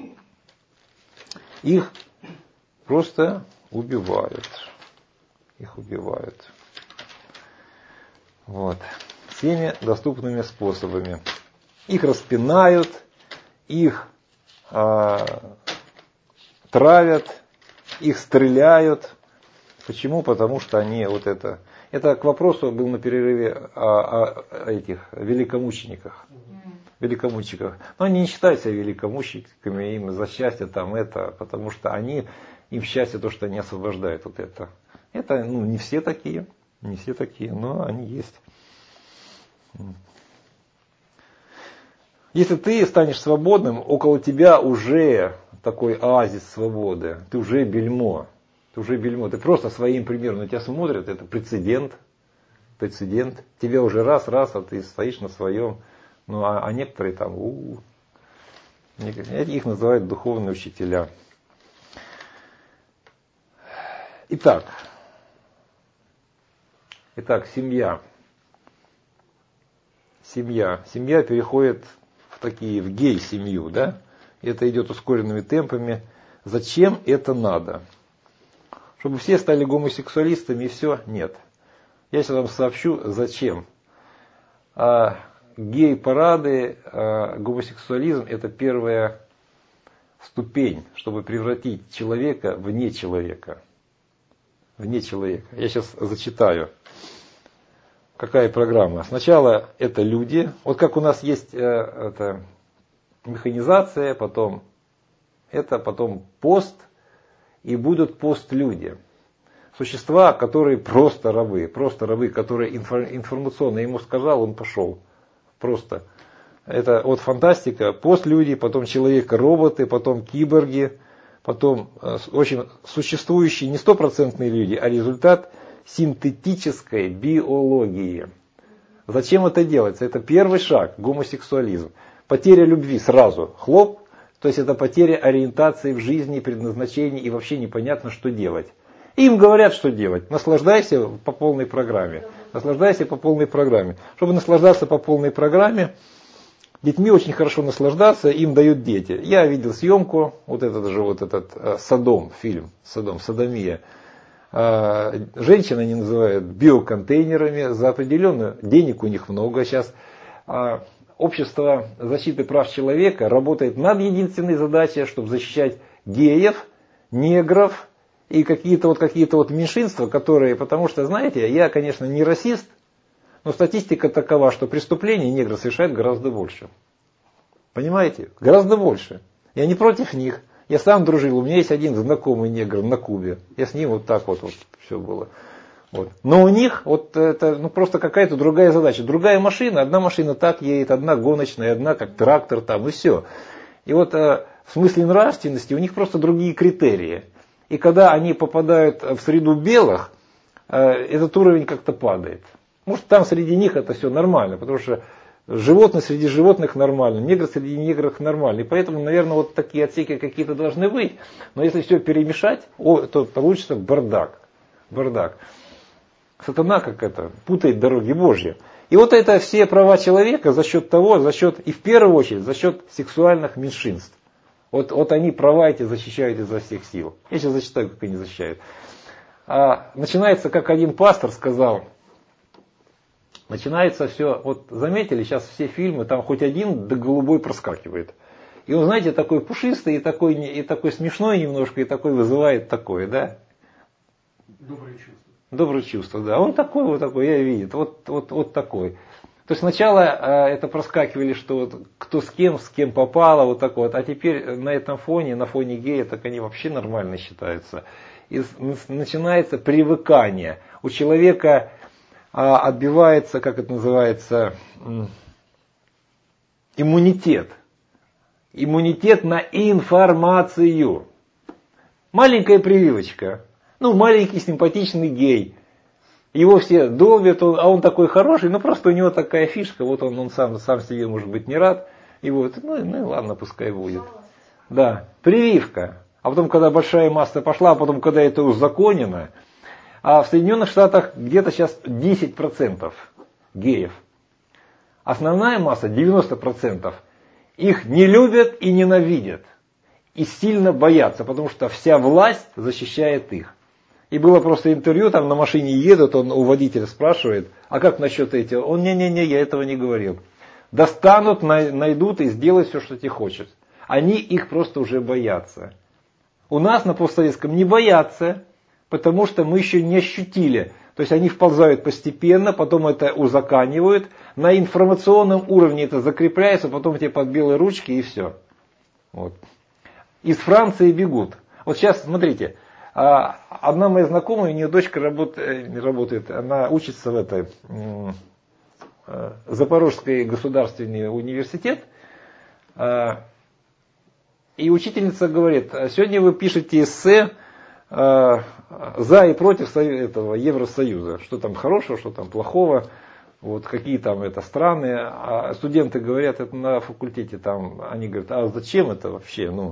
A: Их просто убивают. Их убивают. Вот. Всеми доступными способами. Их распинают, их а, травят, их стреляют. Почему? Потому что они вот это... Это к вопросу был на перерыве о, о этих великомучениках. Великомучениках. Но они не считают себя великомучениками, им за счастье там это, потому что они, им счастье то, что они освобождают вот это. Это, ну, не все такие, не все такие, но они есть. Если ты станешь свободным, около тебя уже такой оазис свободы, ты уже бельмо. Ты уже бельмо. Ты просто своим примером на тебя смотрят, это прецедент. Прецедент. Тебе уже раз, раз, а ты стоишь на своем. Ну, а, а некоторые там, у-у-у. Их называют духовные учителя. Итак. Итак, семья. Семья. Семья переходит в такие, в гей-семью, да? Это идет ускоренными темпами. Зачем это надо? Чтобы все стали гомосексуалистами и все? Нет. Я сейчас вам сообщу, зачем. А, гей-парады, а, гомосексуализм – это первая ступень, чтобы превратить человека в нечеловека. В нечеловека. Я сейчас зачитаю. Какая программа? Сначала это люди. Вот как у нас есть э, это, механизация, потом это, потом пост, и будут постлюди. Существа, которые просто рабы, просто рабы, которые инфор- информационно ему сказал, он пошел. Просто. Это вот фантастика, постлюди, потом человек-роботы, потом киборги, потом э, очень существующие не стопроцентные люди, а результат синтетической биологии. Зачем это делается? Это первый шаг, гомосексуализм. Потеря любви сразу, хлоп, то есть это потеря ориентации в жизни, предназначении и вообще непонятно, что делать. И им говорят, что делать. Наслаждайся по полной программе. Наслаждайся по полной программе. Чтобы наслаждаться по полной программе, детьми очень хорошо наслаждаться, им дают дети. Я видел съемку, вот этот же вот этот Содом, фильм, Содом, Содомия. Женщин они называют биоконтейнерами за определенную, денег у них много сейчас. Общество защиты прав человека работает над единственной задачей, чтобы защищать геев, негров и какие-то вот, какие-то вот меньшинства, которые, потому что, знаете, я, конечно, не расист, но статистика такова, что преступлений негры совершают гораздо больше. Понимаете? Гораздо больше. Я не против них. Я сам дружил, у меня есть один знакомый негр на Кубе. Я с ним вот так вот, вот все было. Вот. Но у них вот это ну, просто какая-то другая задача. Другая машина, одна машина так едет, одна гоночная, одна как трактор там и все. И вот э, в смысле нравственности у них просто другие критерии. И когда они попадают в среду белых, э, этот уровень как-то падает. Может там среди них это все нормально, потому что животные среди животных нормально, негры среди негров нормально. И поэтому, наверное, вот такие отсеки какие-то должны быть. Но если все перемешать, о, то получится бардак. Бардак. Сатана как это, путает дороги Божьи. И вот это все права человека за счет того, за счет, и в первую очередь, за счет сексуальных меньшинств. Вот, вот они права эти защищают изо всех сил. Я сейчас зачитаю, как они защищают. А, начинается, как один пастор сказал, начинается все, вот заметили, сейчас все фильмы, там хоть один да голубой проскакивает. И он, знаете, такой пушистый, и такой, и такой смешной немножко, и такой вызывает такое, да?
E: Доброе чувство.
A: Доброе чувство, да. Он такой, вот такой, я видел, вот, вот, вот такой. То есть сначала э, это проскакивали, что вот кто с кем, с кем попало, вот так вот. А теперь на этом фоне, на фоне гея, так они вообще нормально считаются. И начинается привыкание. У человека э, отбивается, как это называется, э, иммунитет. Иммунитет на информацию. Маленькая прививочка. Ну, маленький симпатичный гей. Его все долбят, он, а он такой хороший, ну просто у него такая фишка, вот он, он сам, сам себе может быть не рад. И вот, ну, ну ладно, пускай будет. Да, прививка. А потом, когда большая масса пошла, а потом, когда это узаконено, а в Соединенных Штатах где-то сейчас десять процентов геев. Основная масса девяносто процентов. Их не любят и ненавидят. И сильно боятся, потому что вся власть защищает их. И было просто интервью, там на машине едут, он у водителя спрашивает, а как насчет этого? Он, не-не-не, я этого не говорил. Достанут, найдут и сделают все, что тебе хочется. Они их просто уже боятся. У нас на постсоветском не боятся, потому что мы еще не ощутили. То есть они вползают постепенно, потом это узаканивают, на информационном уровне это закрепляется, потом тебе под белые ручки и все. Вот. Из Франции бегут. Вот сейчас, смотрите, одна моя знакомая, у нее дочка работает, работает она учится в этой Запорожский государственный университет. И учительница говорит, сегодня вы пишете эссе э, за и против этого Евросоюза. Что там хорошего, что там плохого. Вот какие там это страны. А студенты говорят это на факультете. Там, они говорят, а зачем это вообще? Ну,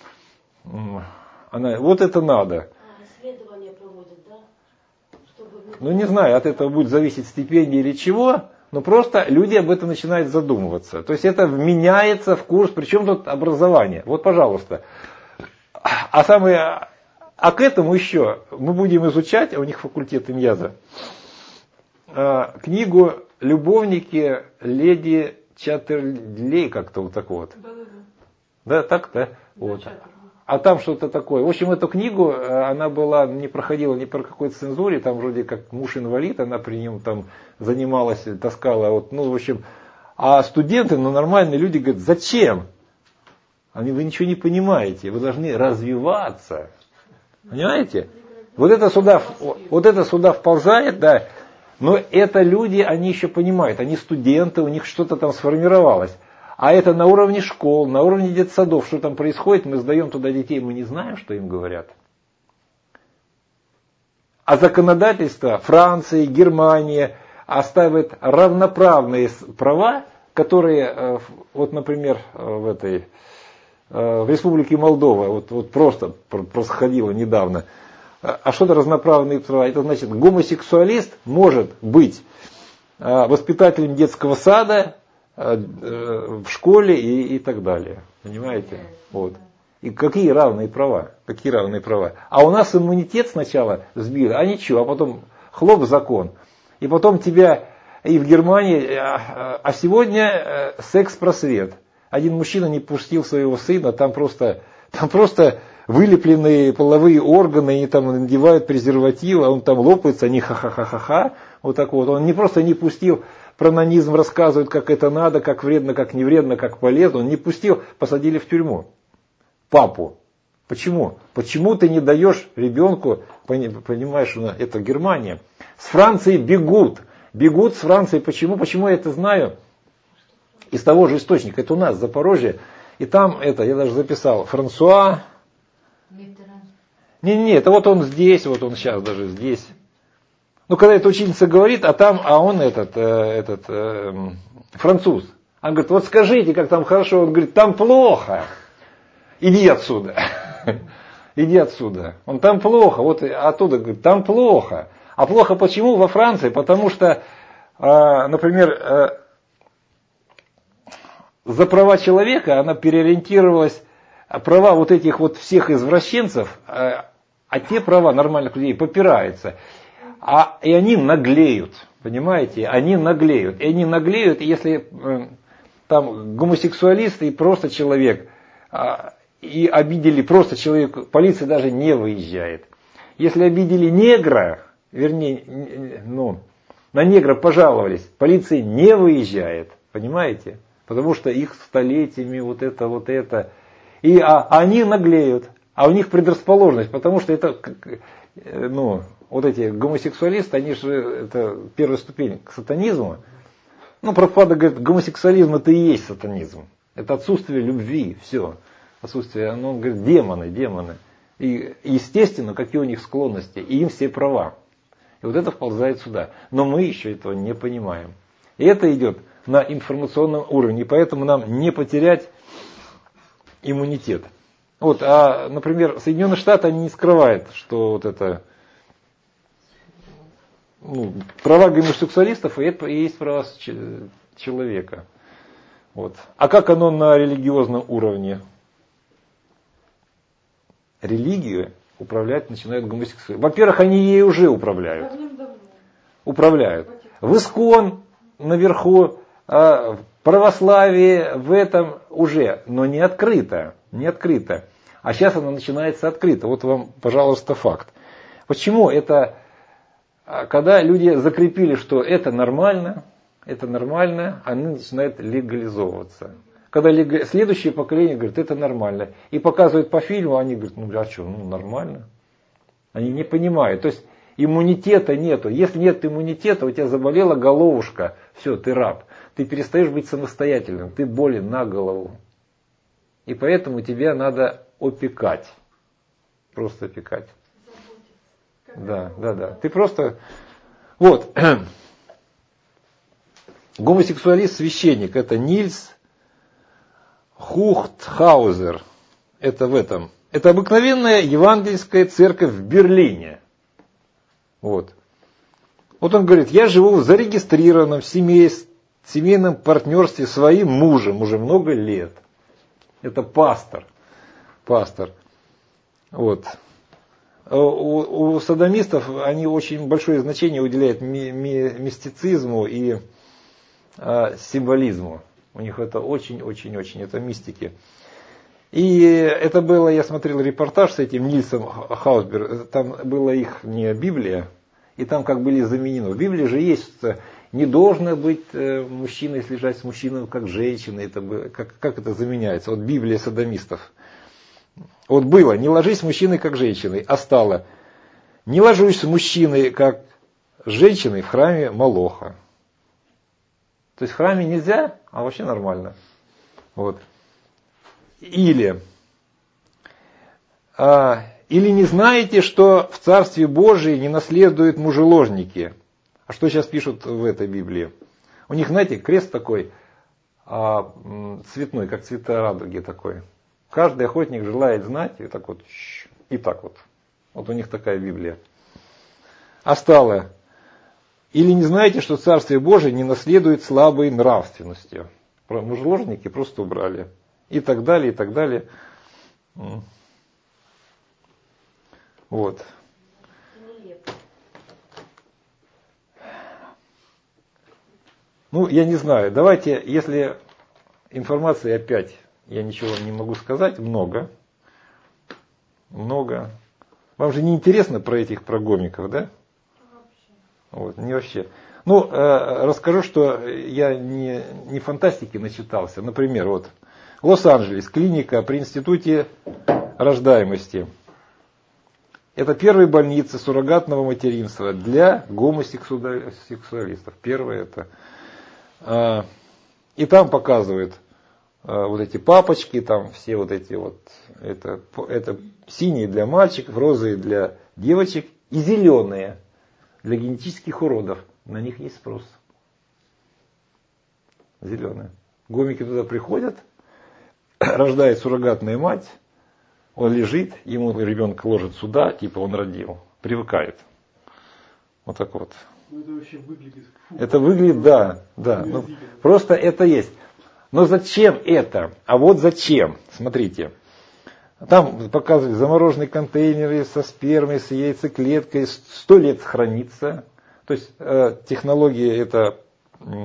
A: она, вот это надо.
B: Исследования проводят, да? Чтобы...
A: Ну не знаю, от этого будет зависеть стипендия или чего. Но просто люди об этом начинают задумываться. То есть это вменяется в курс, причем тут образование. Вот, пожалуйста. А самое, а к этому еще мы будем изучать, а у них факультет Иньяза, книгу «Любовники леди Чаттерлей», как-то вот так вот.
C: Да, да, да.
A: Да, так, да? Вот. А там что-то такое. В общем, эту книгу, она была, не проходила ни по какой цензуре, там вроде как муж инвалид, она при нем там занималась, таскала, вот, ну, в общем. А студенты, ну, нормальные люди говорят, зачем? Они, вы ничего не понимаете, вы должны развиваться. Понимаете? Вот это сюда, вот это сюда вползает, да. Но это люди, они еще понимают, они студенты, у них что-то там сформировалось. А это на уровне школ, на уровне детсадов, что там происходит, мы сдаем туда детей, мы не знаем, что им говорят. А законодательство Франции, Германии оставит равноправные права, которые, вот, например, в этой, в Республике Молдова, вот, вот просто происходило недавно. А что это равноправные права? Это значит, гомосексуалист может быть воспитателем детского сада, в школе и, и так далее. Понимаете? Вот. И какие равные права? Какие равные права? А у нас иммунитет сначала сбили, а ничего, а потом хлоп закон. И потом тебя и в Германии, а сегодня секс-просвет. Один мужчина не пустил своего сына, там просто, там просто вылепленные половые органы, они там надевают презервативы, а он там лопается, они ха-ха-ха-ха-ха, вот так вот. Он не просто не пустил, про нанизм рассказывают, как это надо, как вредно, как не вредно, как полезно. Он не пустил, посадили в тюрьму. Папу. Почему? Почему ты не даешь ребенку, понимаешь, это Германия. С Франции бегут. Бегут с Франции. Почему? Почему я это знаю? Из того же источника. Это у нас, Запорожье. И там это, я даже записал, Франсуа. Не-не, это вот он здесь, вот он сейчас даже здесь. Ну, когда эта ученица говорит, а там, а он этот, э, этот э, француз. Он говорит, вот скажите, как там хорошо. Он говорит, там плохо. Иди отсюда. Иди отсюда. Он там плохо. Вот оттуда говорит, там плохо. А плохо почему во Франции? Потому что, э, например, э, за права человека она переориентировалась, права вот этих вот всех извращенцев, э, а те права нормальных людей попираются. А, и они наглеют, понимаете? Они наглеют. И они наглеют, если э, там гомосексуалист и просто человек, э, и обидели просто человека, полиция даже не выезжает. Если обидели негра, вернее, ну, на негра пожаловались, полиция не выезжает, понимаете? Потому что их столетиями вот это, вот это. И а, они наглеют, а у них предрасположенность, потому что это, ну... Вот эти гомосексуалисты, они же, это первая ступень к сатанизму. Ну, Прабхупада говорит, гомосексуализм это и есть сатанизм. Это отсутствие любви, все. Отсутствие, ну, он говорит, демоны, демоны. И, естественно, какие у них склонности, и им все права. И вот это вползает сюда. Но мы еще этого не понимаем. И это идет на информационном уровне, и поэтому нам не потерять иммунитет. Вот, а, например, Соединенные Штаты, они не скрывают, что вот это... Ну, права гомосексуалистов и это и есть права человека. Вот. А как оно на религиозном уровне? Религию управлять начинают гомосексуалисты. Во-первых, они ей уже управляют. Управляют. В Искон наверху, в православии в этом уже, но не открыто. Не открыто. А сейчас оно начинается открыто. Вот вам, пожалуйста, факт. Почему это... Когда люди закрепили, что это нормально, это нормально, они начинают легализовываться. Когда лег... следующее поколение говорит, это нормально. И показывают по фильму, они говорят, ну а что, ну нормально. Они не понимают. То есть иммунитета нету. Если нет иммунитета, у тебя заболела головушка, все, ты раб. Ты перестаешь быть самостоятельным, ты болен на голову. И поэтому тебя надо опекать. Просто опекать. Да, да, да. Ты просто... Вот. Гомосексуалист-священник, это Нильс Хухтхаузер. Это в этом. Это обыкновенная евангельская церковь в Берлине. Вот. Вот он говорит, я живу в зарегистрированном семействе, семейном партнерстве с своим мужем уже много лет. Это пастор. Пастор. Вот. У, у содомистов они очень большое значение уделяют ми, ми, мистицизму и а, символизму. У них это очень-очень-очень, это мистики. И это было, я смотрел репортаж с этим Нильсом Хаусбер, там была их не Библия, и там как были заменены. В Библии же есть, не должно быть мужчиной слежать с мужчиной как женщина, это, как, как это заменяется? Вот Библия содомистов. Вот было, не ложись с мужчиной как женщиной, а стало, не ложусь с мужчиной как с женщиной в храме Молоха. То есть в храме нельзя, а вообще нормально. Вот. Или, а, или не знаете, что в Царстве Божьем не наследуют мужеложники. А что сейчас пишут в этой Библии? У них, знаете, крест такой а, цветной, как цвета радуги такой. Каждый охотник желает знать, и так вот, и так вот. Вот у них такая Библия. А стало, или не знаете, что Царствие Божие не наследует слабой нравственностью. Про мужеложники просто убрали. И так далее, и так далее. Вот. Ну, я не знаю. Давайте, если информации опять я ничего не могу сказать, много. Много. Вам же не интересно про этих про гомиков, да? Вот, не вообще. Ну, э, расскажу, что я не, не фантастики начитался. Например, вот Лос-Анджелес, клиника при институте рождаемости. Это первая больница суррогатного материнства для гомосексуалистов. Первое это. А, и там показывают а, вот эти папочки, там все вот эти вот. Это, это синие для мальчиков, розовые для девочек и зеленые для генетических уродов. На них есть спрос. Зеленые. Гомики туда приходят, рождает суррогатная мать, он лежит, ему ребенка ложат сюда, типа он родил, привыкает. Вот так вот.
E: Ну, это вообще выглядит... Фу,
A: это выглядит, да, да. Ну, просто это есть. Но зачем это? А вот зачем? Смотрите. Там показывают замороженные контейнеры со спермой, с яйцеклеткой, сто лет хранится. То есть э, технология это... Э,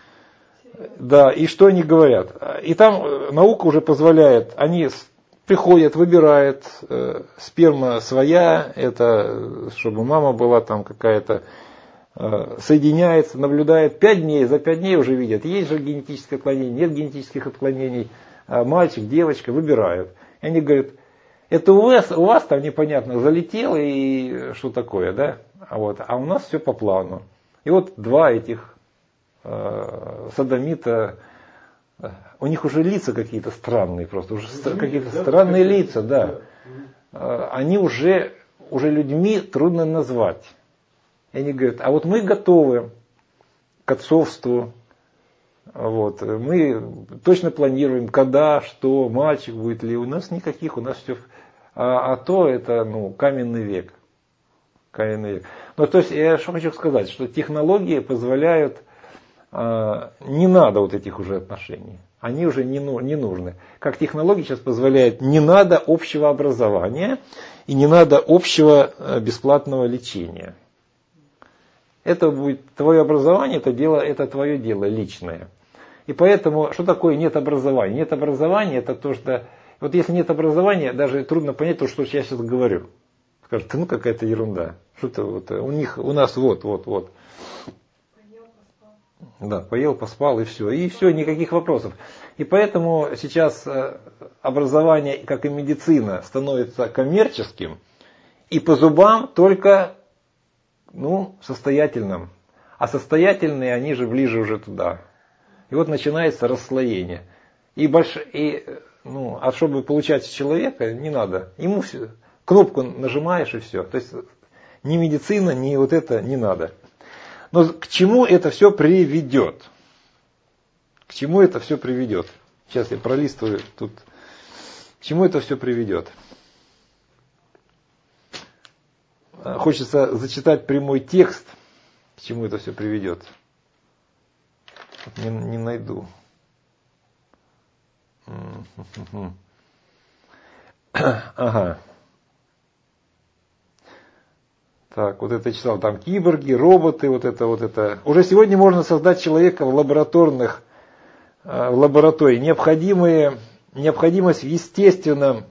A: да, и что они говорят? И там наука уже позволяет, они приходят, выбирают, э, сперма своя, это чтобы мама была там какая-то, э, соединяется, наблюдает пять дней, за пять дней уже видят, есть же генетическое отклонение, нет генетических отклонений, а мальчик, девочка выбирают. И они говорят, это у вас, у вас там непонятно залетело и что такое, да? А, вот, а у нас все по плану. И вот два этих э, содомита, э, у них уже лица какие-то странные просто, уже ст- какие-то да, странные да, лица, да. да. Э, они уже, уже людьми трудно назвать. И они говорят, а вот мы готовы к отцовству. Вот. Мы точно планируем, когда, что, мальчик будет ли. У нас никаких, у нас все. А, а то это ну, каменный век. Каменный век. Ну, то есть, я что хочу сказать, что технологии позволяют, а, не надо вот этих уже отношений. Они уже не, не нужны. Как технологии сейчас позволяют, не надо общего образования и не надо общего бесплатного лечения. Это будет твое образование, это, дело, это твое дело личное. И поэтому, что такое нет образования? Нет образования, это то, что... Вот если нет образования, даже трудно понять то, что я сейчас говорю. Скажут, ну какая-то ерунда. Что-то вот, у них, у нас вот, вот, вот.
B: Поел, поспал.
A: Да, поел, поспал и все. И все, никаких вопросов. И поэтому сейчас образование, как и медицина, становится коммерческим. И по зубам только ну, состоятельным. А состоятельные, они же ближе уже туда. И вот начинается расслоение. И больш... и, ну, а чтобы получать человека, не надо. Ему все... кнопку нажимаешь и все. То есть ни медицина, ни вот это не надо. Но к чему это все приведет? К чему это все приведет? Сейчас я пролистываю тут. К чему это все приведет? Хочется зачитать прямой текст, к чему это все приведет. Не, не найду. Ага. Так, вот это я читал, там киборги, роботы, вот это, вот это. Уже сегодня можно создать человека в лабораторных, в лаборатории. Необходимые, необходимость в естественном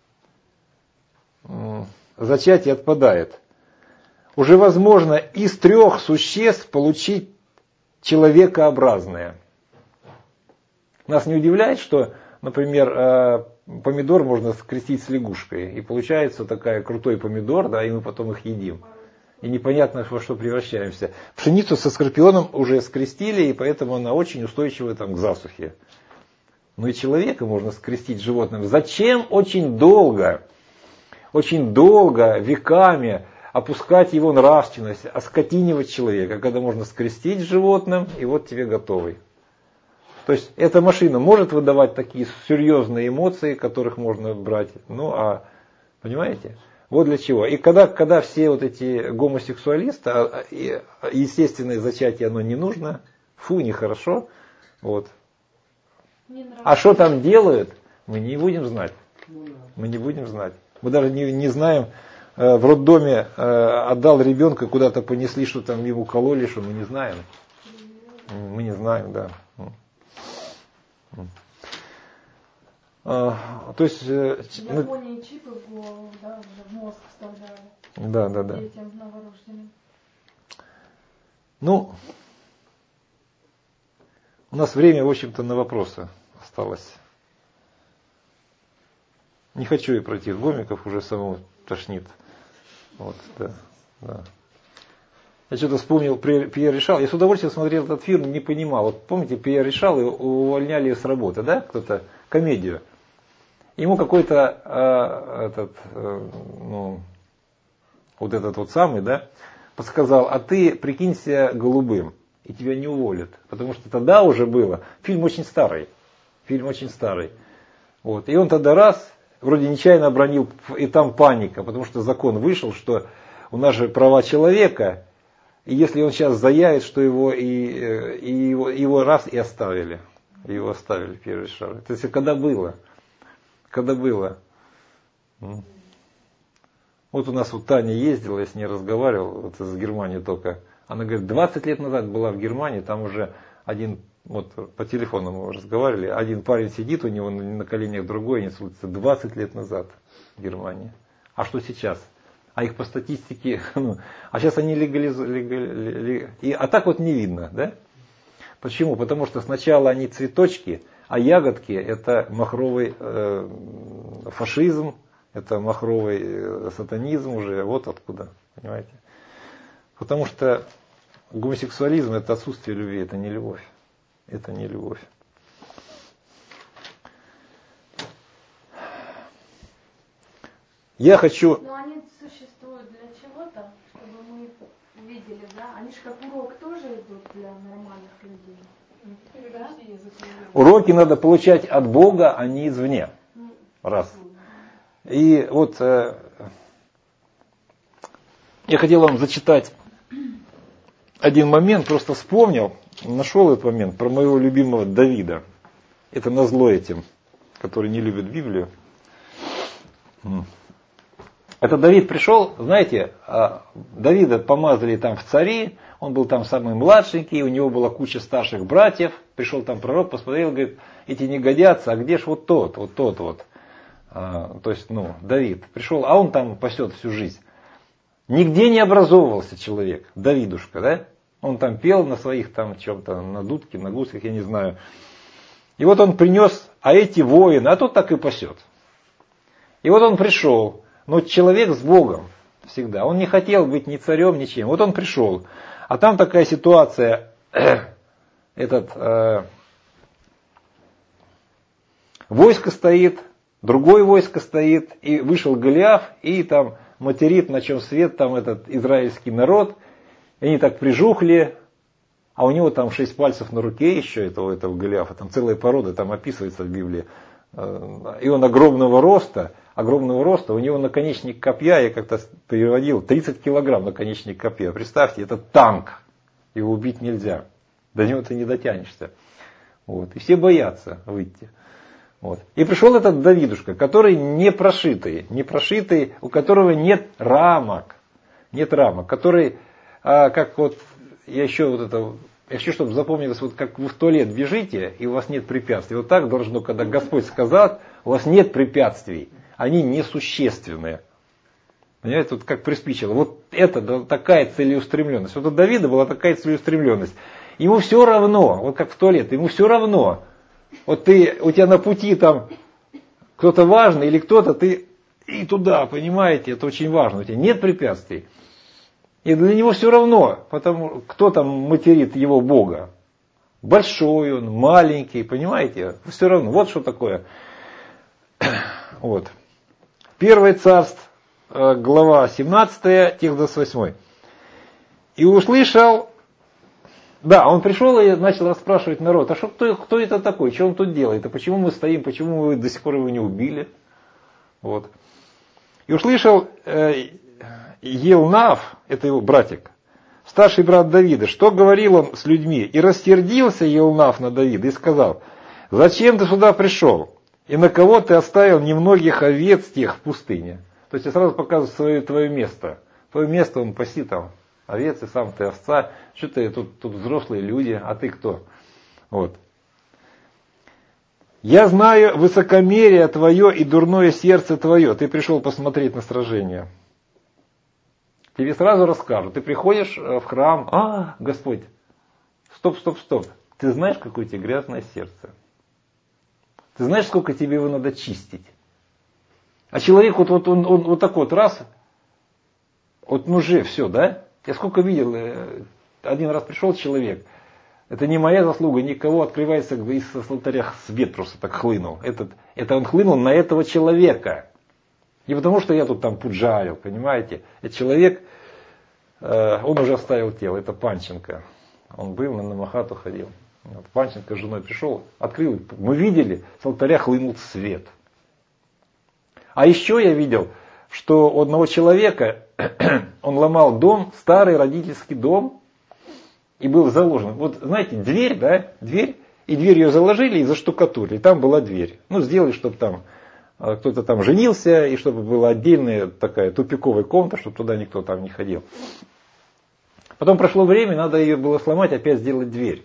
A: зачатии отпадает. Уже возможно из трех существ получить человекообразное. Нас не удивляет, что, например, помидор можно скрестить с лягушкой, и получается такой крутой помидор, да, и мы потом их едим. И непонятно, во что превращаемся. Пшеницу со скорпионом уже скрестили, и поэтому она очень устойчива там, к засухе. Но и человека можно скрестить с животным. Зачем очень долго, очень долго, веками опускать его нравственность, оскотинивать человека, когда можно скрестить с животным, и вот тебе готовый. То есть эта машина может выдавать такие серьезные эмоции, которых можно брать. Ну а, понимаете? Вот для чего. И когда, когда все вот эти гомосексуалисты, естественное зачатие оно не нужно, фу, нехорошо. Вот. А что там делают, мы не будем знать. Мы не будем знать. Мы даже не, не знаем, в роддоме отдал ребенка, куда-то понесли, что там ему кололи, что мы не знаем. Мы не знаем, да. А, то есть... В
B: Японии чипы в голову, да, в мозг вставляли.
A: Да, да, да.
B: Детям новорожденным.
A: Ну, у нас время, в общем-то, на вопросы осталось. Не хочу и пройти в гомиков, уже самому тошнит. Вот, да, да. Я что-то вспомнил Пьер Ришар. Я с удовольствием смотрел этот фильм, не понимал. Вот помните, Пьер Ришар увольняли с работы, да? Кто-то, комедию. Ему какой-то э, этот, э, ну, вот этот вот самый, да, подсказал, а ты прикинься голубым, и тебя не уволят. Потому что тогда уже было. Фильм очень старый. Фильм очень старый. Вот. И он тогда раз, вроде нечаянно обронил, и там паника, потому что закон вышел, что у нас же права человека, и если он сейчас заявит, что его и, и его, его раз и оставили. Его оставили, Пьер Ришар. То есть когда было? Когда было? Вот у нас вот Таня ездила, я с ней разговаривал, вот из Германии только. Она говорит, двадцать лет назад была в Германии, там уже один, вот по телефону мы разговаривали, один парень сидит, у него на коленях другой, не слушается, двадцать лет назад в Германии. А что сейчас? А их по статистике, ну, а сейчас они легализуют, и, а так вот не видно, да? Почему? Потому что сначала они цветочки, а ягодки это махровый э, фашизм, это махровый э, сатанизм уже, вот откуда, понимаете? Потому что гомосексуализм это отсутствие любви, это не любовь, это не любовь. Я хочу...
B: Но они существуют для чего-то, чтобы мы видели, да? Они же как урок тоже идут для нормальных людей. Да?
A: Уроки надо получать от Бога, а не извне. Раз. И вот э, я хотел вам зачитать один момент, просто вспомнил, нашел этот момент про моего любимого Давида. Это назло этим, который не любит Библию. Это Давид пришел, знаете, Давида помазали там в цари, он был там самый младшенький, у него была куча старших братьев, пришел там пророк, посмотрел, говорит, эти не годятся, а где ж вот тот, вот тот вот. А, то есть, ну, Давид пришел, а он там пасет всю жизнь. Нигде не образовывался человек, Давидушка, да? Он там пел на своих там чем-то, на дудке, на гуслях, я не знаю. И вот он принес, а эти воины, а тот так и пасет. И вот он пришел. Но человек с Богом всегда. Он не хотел быть ни царем, ни чем. Вот он пришел. А там такая ситуация. Этот э, войско стоит, другое войско стоит. И вышел Голиаф и там материт, на чем свет там этот израильский народ. И они так прижухли, а у него там шесть пальцев на руке еще, этого, этого Голиафа, там целая порода, там описывается в Библии. И он огромного роста, огромного роста, у него наконечник копья, я как-то переводил, тридцать килограмм наконечник копья. Представьте, это танк, его убить нельзя, до него ты не дотянешься. Вот. И все боятся выйти. Вот. И пришел этот Давидушка, который не прошитый, не прошитый, у которого нет рамок, нет рамок, который, а, как вот, я еще вот это, я хочу, чтобы запомнилось, вот как вы в туалет бежите, и у вас нет препятствий. Вот так должно, когда Господь сказал, у вас нет препятствий, они несущественные. Понимаете, вот как приспичило. Вот это такая целеустремленность. Вот у Давида была такая целеустремленность. Ему все равно, вот как в туалет, ему все равно. Вот ты, у тебя на пути там кто-то важный или кто-то, ты и туда, понимаете, это очень важно. У тебя нет препятствий. И для него все равно, потому кто там материт его Бога. Большой он, маленький, понимаете? Все равно. Вот что такое. Вот. Первое царство, глава семнадцатая, текст двадцать восьмой. И услышал, да, он пришел и начал расспрашивать народ, а что, кто, кто это такой, что он тут делает, а почему мы стоим, почему вы до сих пор его не убили? Вот. И услышал э, Елнаав, это его братик, старший брат Давида, что говорил он с людьми. И рассердился Елнаав на Давида и сказал, зачем ты сюда пришел? И на кого ты оставил немногих овец тех в пустыне? То есть я сразу показываю свое, твое место. Твое место, он паси там овец, и сам ты овца. Что ты, тут, тут взрослые люди, а ты кто? Вот. Я знаю высокомерие твое и дурное сердце твое. Ты пришел посмотреть на сражение. Тебе сразу расскажут. Ты приходишь в храм, а, Господь, стоп, стоп, стоп. Ты знаешь, какое у тебя грязное сердце? Ты знаешь, сколько тебе его надо чистить? А человек вот, вот, он, он, вот такой вот раз, вот ну же, все, да? Я сколько видел, один раз пришел человек, это не моя заслуга, никого, открывается из алтаря свет просто так хлынул. Этот, это он хлынул на этого человека. Не потому, что я тут там пуджарил, понимаете? Этот человек, э, он уже оставил тело, это Панченко. Он был, на Намахату ходил. Вот, Панченко с женой пришел, открыл, мы видели, с алтаря хлынул свет. А еще я видел, что у одного человека, он ломал дом, старый родительский дом, и был заложен. Вот знаете, дверь, да, дверь, и дверь ее заложили и заштукатурили, там была дверь. Ну, сделали, чтобы там кто-то там женился, и чтобы была отдельная такая тупиковая комната, чтобы туда никто там не ходил. Потом прошло время, надо ее было сломать, опять сделать дверь.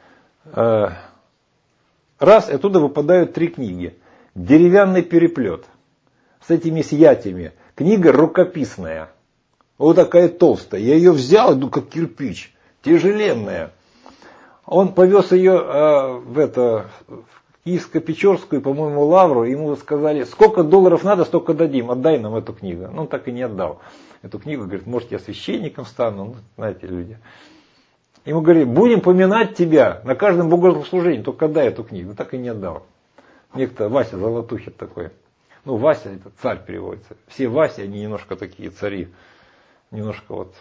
A: Раз, и оттуда выпадают три книги. Деревянный переплет с этими съятиями. Книга рукописная. Вот такая толстая. Я ее взял, ну как кирпич. Тяжеленная. Он повез ее э, в это, в Киевско-Печорскую, по-моему, лавру. Ему сказали, сколько долларов надо, столько дадим. Отдай нам эту книгу. Ну, он так и не отдал эту книгу. Говорит, может, я священником стану. Ну, знаете, люди. Ему говорили, будем поминать тебя на каждом богослужении, только отдай эту книгу. Ну, так и не отдал. Некто Вася Золотухин такой. Ну, Вася, это царь переводится. Все Васи, они немножко такие цари. Немножко вот.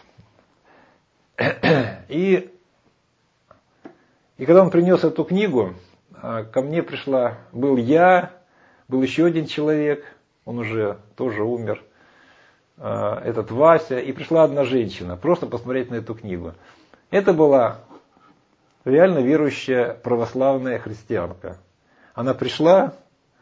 A: И, и когда он принес эту книгу, ко мне пришла, был я, был еще один человек, он уже тоже умер, этот Вася, и пришла одна женщина, просто посмотреть на эту книгу. Это была реально верующая православная христианка. Она пришла,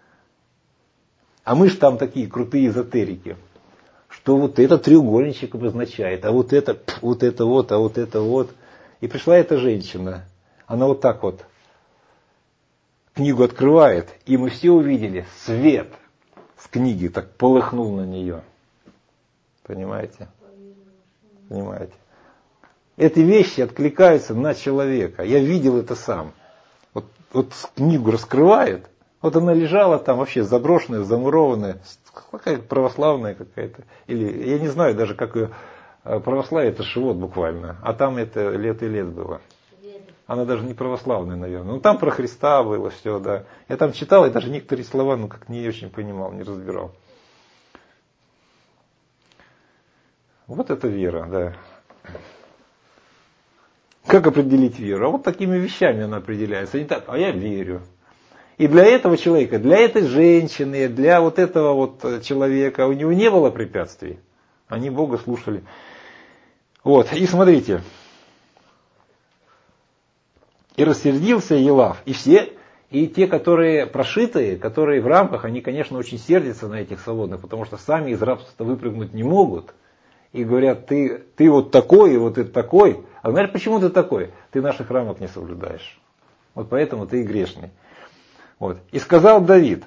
A: а мы же там такие крутые эзотерики, что вот этот треугольничек обозначает, а вот это, вот это вот, а вот это вот. И пришла эта женщина, она вот так вот книгу открывает, и мы все увидели свет с книги, так полыхнул на нее. Понимаете? Понимаете? Эти вещи откликаются на человека. Я видел это сам. Вот, вот книгу раскрывает, вот она лежала там вообще заброшенная, замурованная, какая-то православная какая-то. Или я не знаю даже, как ее православие, это живот буквально. А там это лет и лет было. Она даже не православная, наверное. Ну там про Христа было все, да. Я там читал, и даже некоторые слова, ну как не очень понимал, не разбирал. Вот это вера, да. Как определить веру? А вот такими вещами она определяется. Не так, а я верю. И для этого человека, для этой женщины, для вот этого вот человека у него не было препятствий. Они Бога слушали. Вот, и смотрите. И рассердился Елав. И все, и те, которые прошитые, которые в рамках, они, конечно, очень сердятся на этих свободных, потому что сами из рабства выпрыгнуть не могут. И говорят, ты, ты вот такой, и вот ты такой. А знаешь, почему ты такой? Ты наших рамок не соблюдаешь. Вот поэтому ты и грешный. Вот. И сказал Давид,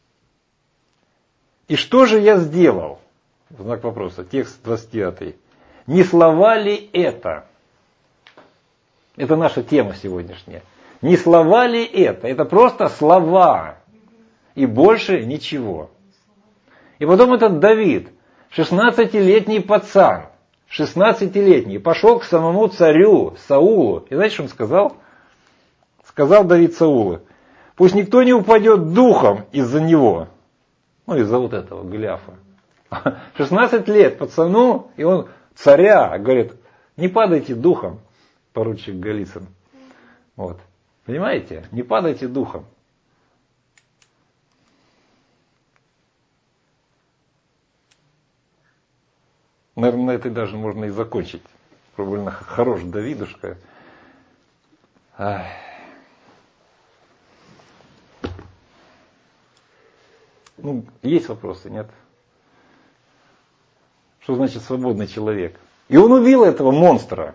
A: и что же я сделал? Знак вопроса, текст двадцать девятый. Не слова ли это? Это наша тема сегодняшняя. Не слова ли это? Это просто слова. И больше ничего. И потом этот Давид, шестнадцатилетний пацан, шестнадцатилетний, пошел к самому царю Саулу. И знаете, что он сказал? Сказал Давид Саулу, пусть никто не упадет духом из-за него. Ну, из-за вот этого Голиафа. шестнадцать лет пацану, и он царя говорит, не падайте духом, поручик Голицын. Вот. Понимаете? Не падайте духом. Наверное, на этой даже можно и закончить. Довольно хорош Давидушка. Ах. Ну, есть вопросы, нет? Что значит свободный человек? И он убил этого монстра.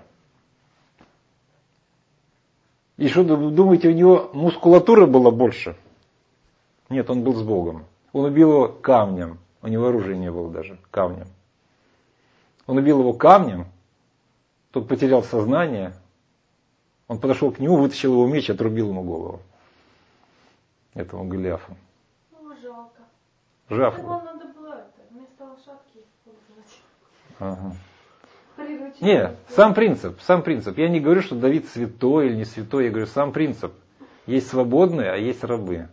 A: И что, думаете, у него мускулатура была больше? Нет, он был с Богом. Он убил его камнем. У него оружия не было даже. Камнем. Он убил его камнем. Тот потерял сознание. Он подошел к нему, вытащил его меч, отрубил ему голову. Этому Голиафу.
B: Ну, жалко.
A: Жалко.
B: Вам надо было это, вместо лошадки использовать.
A: Ага.
B: Приручить.
A: Нет, сам принцип, сам принцип. Я не говорю, что Давид святой или не святой, я говорю, сам принцип. Есть свободные, а есть рабы.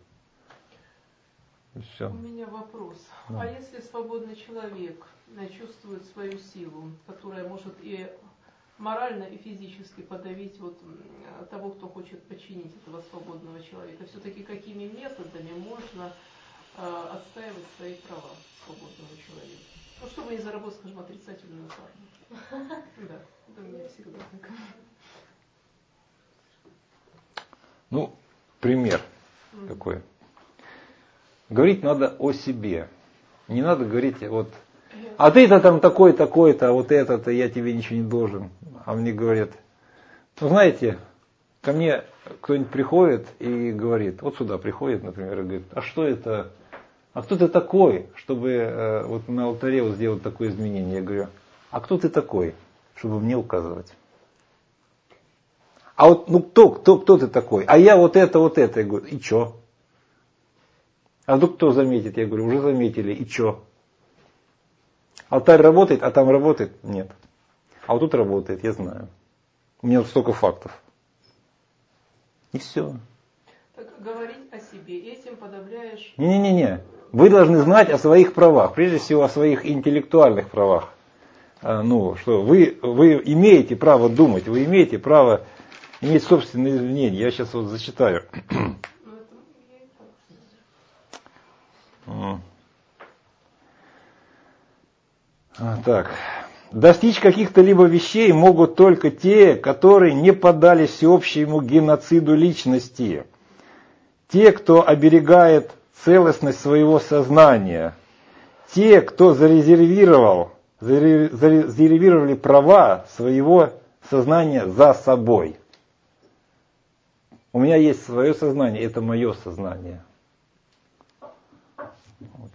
A: И все.
C: У меня вопрос.
A: Да.
C: А если свободный человек чувствует свою силу, которая может и морально, и физически подавить вот того, кто хочет подчинить этого свободного человека, все-таки какими методами можно э, отстаивать свои права свободного человека? Ну, чтобы не заработать, скажем, отрицательную карму. Да, это у меня всегда так.
A: Ну, пример такой. Говорить надо о себе. Не надо говорить, вот, а ты-то там такой, такой-то, а вот это-то, я тебе ничего не должен. А мне говорят, ну знаете, ко мне кто-нибудь приходит и говорит, вот сюда приходит, например, и говорит, а что это, а кто ты такой, чтобы э, вот на алтаре вот сделать такое изменение? Я говорю, а кто ты такой, чтобы мне указывать? А вот, ну кто, кто, кто ты такой? А я вот это, вот это. Я говорю, и чё? А вдруг кто заметит? Я говорю, уже заметили, и чё? Алтарь работает, а там работает? Нет. А вот тут работает, я знаю. У меня вот столько фактов. И все.
C: Так говорить о себе, этим подавляешь...
A: Не-не-не. Вы должны знать о своих правах. Прежде всего о своих интеллектуальных правах. А, ну, что вы, вы имеете право думать, вы имеете право иметь собственные мнения. Я сейчас вот зачитаю. Так. Достичь каких-то либо вещей могут только те, которые не поддались всеобщему геноциду личности. Те, кто оберегает целостность своего сознания. Те, кто зарезервировал, зарезервировали права своего сознания за собой. У меня есть свое сознание, это мое сознание. Вот.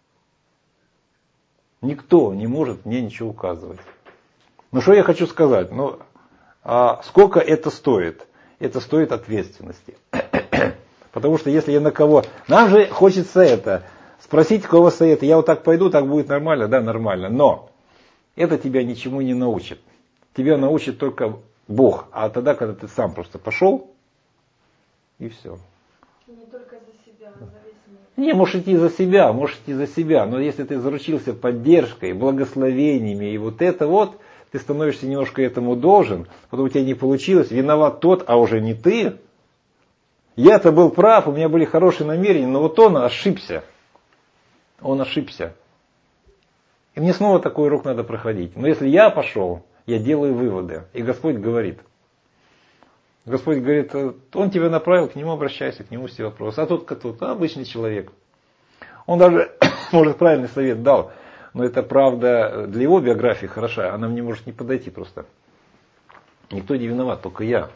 A: Никто не может мне ничего указывать. Ну что я хочу сказать? Ну, а сколько это стоит? Это стоит ответственности. Потому что если я на кого... Нам же хочется это, спросить кого совета. Я вот так пойду, так будет нормально? Да, нормально. Но это тебя ничему не научит. Тебя научит только Бог. А тогда, когда ты сам просто пошел, и все.
B: Не только за себя, а за весь мир.
A: Не, можешь идти за себя, можешь идти за себя. Но если ты заручился поддержкой, благословениями и вот это вот, ты становишься немножко этому должен, потом у тебя не получилось, виноват тот, а уже не ты. Я-то был прав, у меня были хорошие намерения, но вот он ошибся. Он ошибся. И мне снова такой урок надо проходить. Но если я пошел, я делаю выводы. И Господь говорит. Господь говорит, он тебя направил, к нему обращайся, к нему все вопросы. А тот, кто тот, обычный человек. Он даже, может, правильный совет дал, но это правда для его биографии хороша, она мне может не подойти просто. Никто не виноват, только я.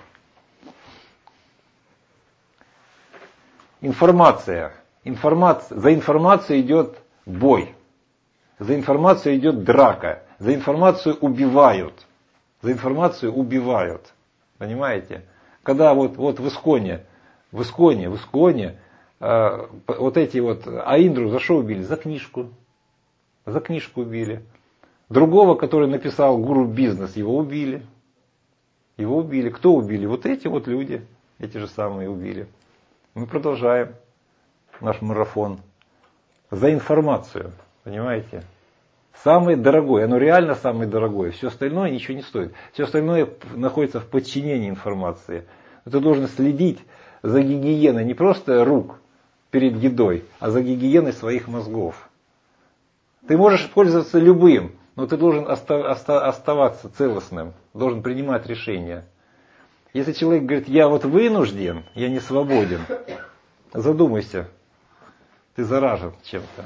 A: Информация. Информация. За информацию идет бой. За информацию идет драка. За информацию убивают. За информацию убивают. Понимаете? Когда вот, вот в Исконе, в Исконе, в Исконе, э, вот эти вот, а Индру за что убили? За книжку. За книжку убили. Другого, который написал Гуру Бизнес, его убили. Его убили. Кто убили? Вот эти вот люди. Эти же самые убили. Мы продолжаем наш марафон. За информацию. Понимаете? Самое дорогое, оно реально самое дорогое. Все остальное ничего не стоит. Все остальное находится в подчинении информации. Ты должен следить за гигиеной не просто рук перед едой, а за гигиеной своих мозгов. Ты можешь пользоваться любым, но ты должен оставаться целостным, должен принимать решения. Если человек говорит, я вот вынужден, я не свободен, задумайся, ты заражен чем-то.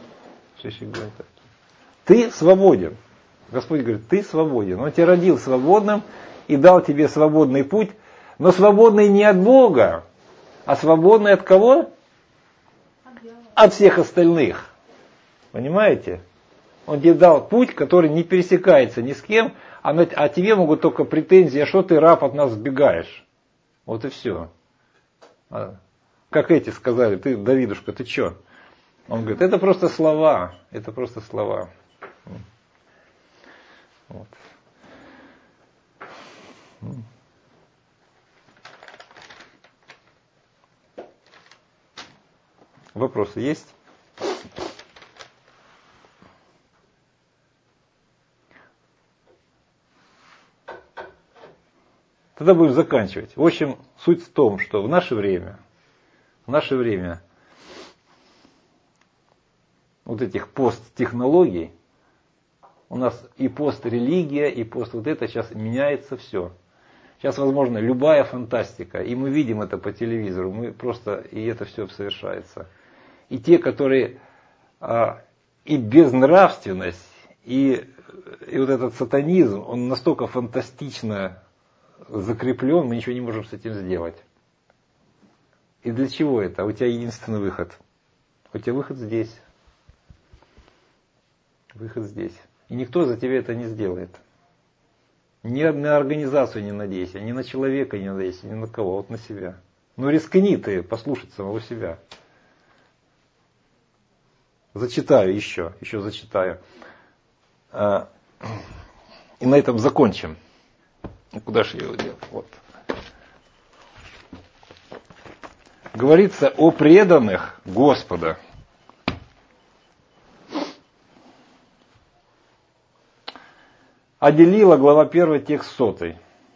A: Ты свободен. Господь говорит, ты свободен. Он тебя родил свободным и дал тебе свободный путь, но свободный не от Бога, а свободный от кого? От всех остальных. Понимаете? Он тебе дал путь, который не пересекается ни с кем, а, на, а тебе могут только претензии, а что ты, раб, от нас сбегаешь. Вот и все. А, как эти сказали, ты, Давидушка, ты что? Он говорит, это просто слова, это просто слова. Вот. Вопросы есть? Тогда будем заканчивать. В общем, суть в том, что в наше время, в наше время вот этих посттехнологий, у нас и пострелигия, и пост вот это сейчас меняется все. Сейчас возможно любая фантастика, и мы видим это по телевизору, мы просто, и это все совершается. И те, которые а, и безнравственность, и, и вот этот сатанизм, он настолько фантастично закреплен, мы ничего не можем с этим сделать. И для чего это? У тебя единственный выход. У тебя выход здесь. Выход здесь. И никто за тебя это не сделает. Ни на организацию не надейся, ни на человека не надейся, ни на кого, вот на себя. Ну рискни ты послушать самого себя. Зачитаю еще, еще зачитаю. И на этом закончим. Куда же я его делал? Вот. Говорится о преданных Господа. Отделила глава первая, текст сотый.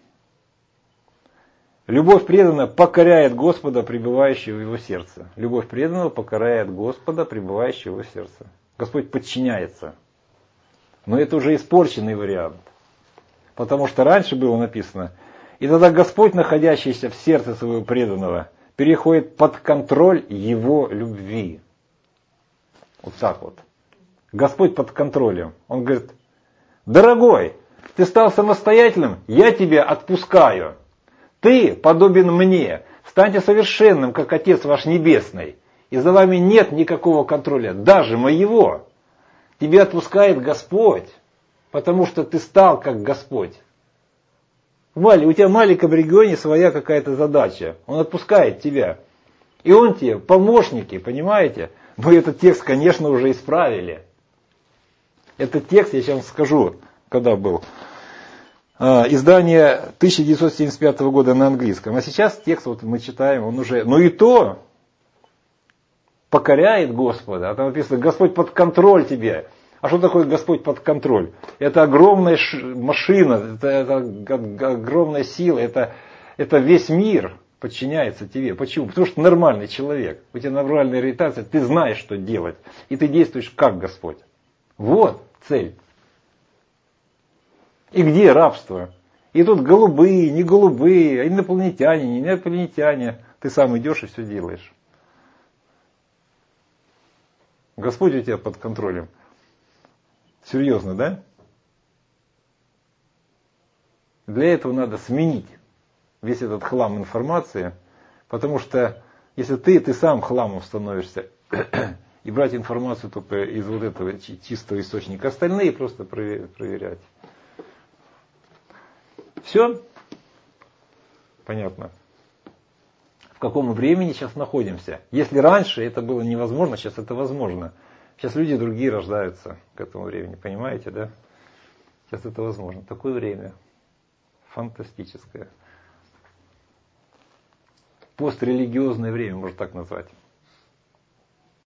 A: Любовь преданного покоряет Господа, пребывающего в его сердце. Любовь преданного покоряет Господа, пребывающего в его сердце. Господь подчиняется. Но это уже испорченный вариант. Потому что раньше было написано, и тогда Господь, находящийся в сердце своего преданного, переходит под контроль его любви. Вот так вот. Господь под контролем. Он говорит, дорогой, ты стал самостоятельным, я тебя отпускаю. Ты подобен мне, станьте совершенным, как Отец ваш Небесный. И за вами нет никакого контроля, даже моего. Тебя отпускает Господь, потому что ты стал как Господь. Валя, у тебя в маленьком регионе своя какая-то задача. Он отпускает тебя. И он тебе помощники, понимаете? Мы этот текст, конечно, уже исправили. Этот текст, я сейчас вам скажу, когда был. Издание тысяча девятьсот семьдесят пятого года на английском. А сейчас текст вот мы читаем, он уже... Ну и то, покоряет Господа, а там написано, Господь под контроль тебе. А что такое Господь под контроль? Это огромная машина, это, это огромная сила, это, это весь мир подчиняется тебе. Почему? Потому что ты нормальный человек. У тебя нормальная ориентация, ты знаешь, что делать. И ты действуешь как Господь. Вот цель. И где рабство? И тут голубые, не голубые, инопланетяне, не инопланетяне. Ты сам идешь и все делаешь. Господь у тебя под контролем. Серьезно, да? Для этого надо сменить весь этот хлам информации, потому что если ты, ты сам хламом становишься, и брать информацию только из вот этого чистого источника, остальные просто проверять. Все? Понятно. В каком времени сейчас находимся? Если раньше это было невозможно, сейчас это возможно. Сейчас люди другие рождаются к этому времени, понимаете, да? Сейчас это возможно. Такое время фантастическое. Пострелигиозное время, можно так назвать.